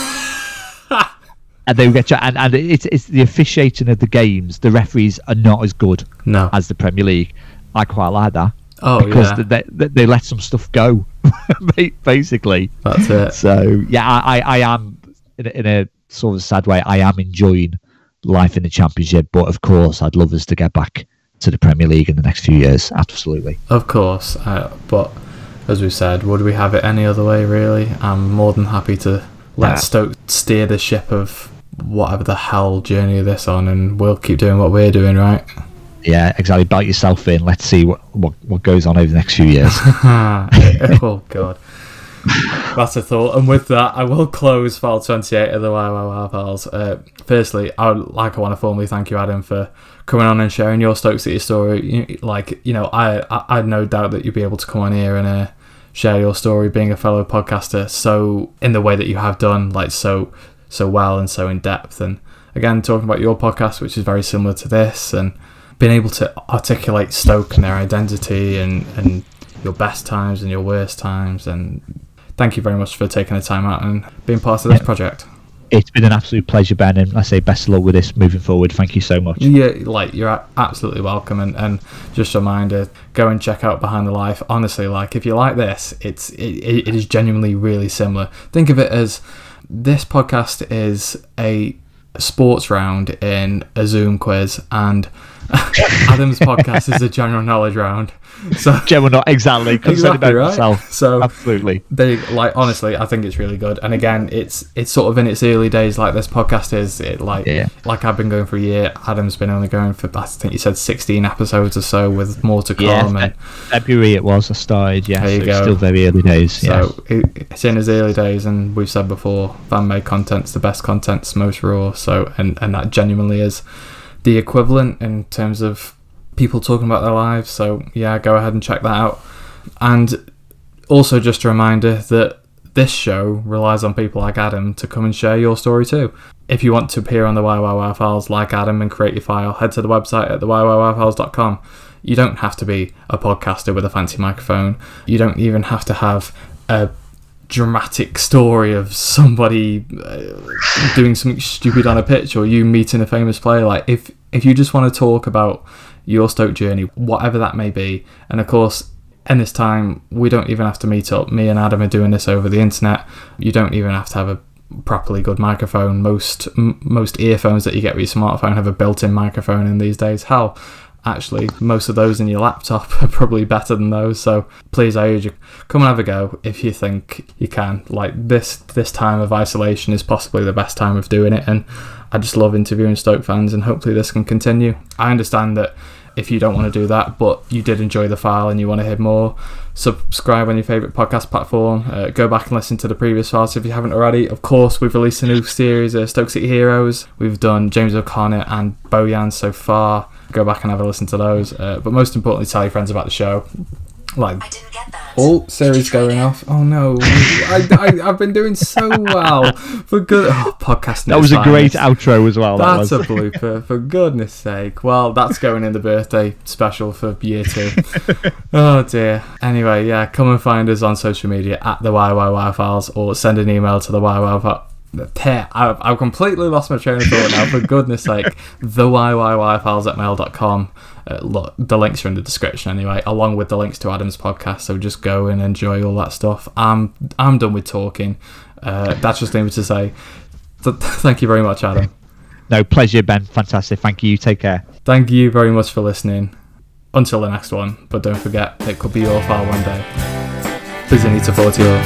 half. And they get and it's the officiating of the games. The referees are not as good as the Premier League. I quite like that. Oh, because they let some stuff go, basically. That's it. So yeah, I am in a sort of sad way. I am enjoying life in the Championship, but of course, I'd love us to get back to the Premier League in the next few years. Absolutely. Of course, but as we said, would we have it any other way? Really, I'm more than happy to let Stoke steer the ship of whatever the hell journey this on, and we'll keep doing what we're doing, right? Yeah, exactly. Bite yourself in. Let's see what goes on over the next few years. Oh, God. That's a thought. And with that, I will close file 28 of the Wow Pals. Firstly, I want to formally thank you, Adam, for coming on and sharing your Stoke City story. I had no doubt that you'd be able to come on here and share your story, being a fellow podcaster, so in the way that you have done, so well and so in depth. And again, talking about your podcast, which is very similar to this, and being able to articulate Stoke and their identity and your best times and your worst times. And thank you very much for taking the time out and being part of this project. It's been an absolute pleasure, Ben, and I say best of luck with this moving forward. Thank you so much. Yeah, you're absolutely welcome. And just a reminder, go and check out Behind the Life. Honestly, if you like this, it is genuinely really similar. Think of it as this podcast is a sports round in a Zoom quiz, and Adam's podcast is a general knowledge round. So general, not exactly. Exactly right. Myself. So absolutely, they honestly, I think it's really good. And again, it's sort of in its early days, like this podcast is. Like I've been going for a year. Adam's been only going for, I think you said 16 episodes or so, with more to come. Yeah, February it was. I started. Yeah, there you go. It's still very early days. So it's in its early days, and we've said before, fan-made content's the best content's most raw. So and that genuinely is the equivalent in terms of people talking about their lives. So yeah, go ahead and check that out. And also just a reminder that this show relies on people like Adam to come and share your story too. If you want to appear on the Wow Files like Adam and create your file, head to the website at thewowfiles.com. You don't have to be a podcaster with a fancy microphone. You don't even have to have a dramatic story of somebody doing something stupid on a pitch, or you meeting a famous player. If you just want to talk about your Stoke journey, whatever that may be. And of course, in this time, we don't even have to meet up. Me and Adam are doing this over the internet. You don't even have to have a properly good microphone. Most earphones that you get with your smartphone have a built-in microphone in these days. Hell, actually, most of those in your laptop are probably better than those. So please, I urge you, come and have a go if you think you can. This time of isolation is possibly the best time of doing it, and I just love interviewing Stoke fans, and hopefully this can continue. I understand that if you don't want to do that, but you did enjoy the file and you want to hear more, subscribe on your favourite podcast platform. Go back and listen to the previous files if you haven't already. Of course, we've released a new series, Stoke City Heroes. We've done James O'Connor and Bojan so far. Go back and have a listen to those. But most importantly, tell your friends about the show. Like, Siri's going off. Oh no, I've been doing so well. For good, podcasting. That was a great outro as well. That's a blooper. For goodness sake. Well, that's going in the birthday special for year 2. Oh dear. Anyway, yeah, come and find us on social media at the YYY Files, or send an email to the YYY. I've completely lost my train of thought now. For goodness sake, the YYYfiles@mail.com. Look, the links are in the description anyway, along with the links to Adam's podcast. So just go and enjoy all that stuff. I'm done with talking. That's just leaving to say. Thank you very much, Adam. No, pleasure, Ben. Fantastic. Thank you. Take care. Thank you very much for listening. Until the next one, but don't forget, it could be your file one day. Please need to 40 all.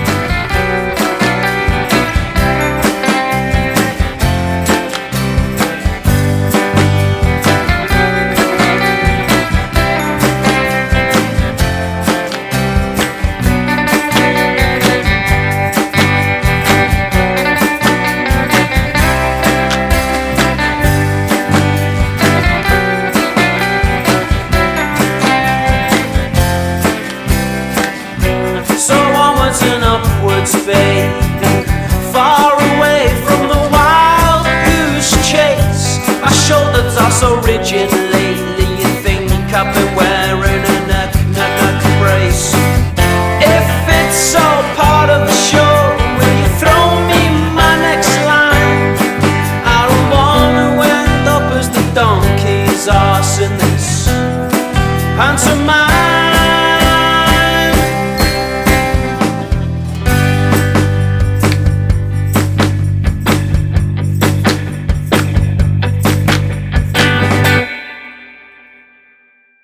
Far away from the wild goose chase. My shoulders are so rigid lately, you think I've been wearing a neck brace. If it's all part of the show, will you throw me my next line? I don't wanna end up as the donkey's arse in this pantomime.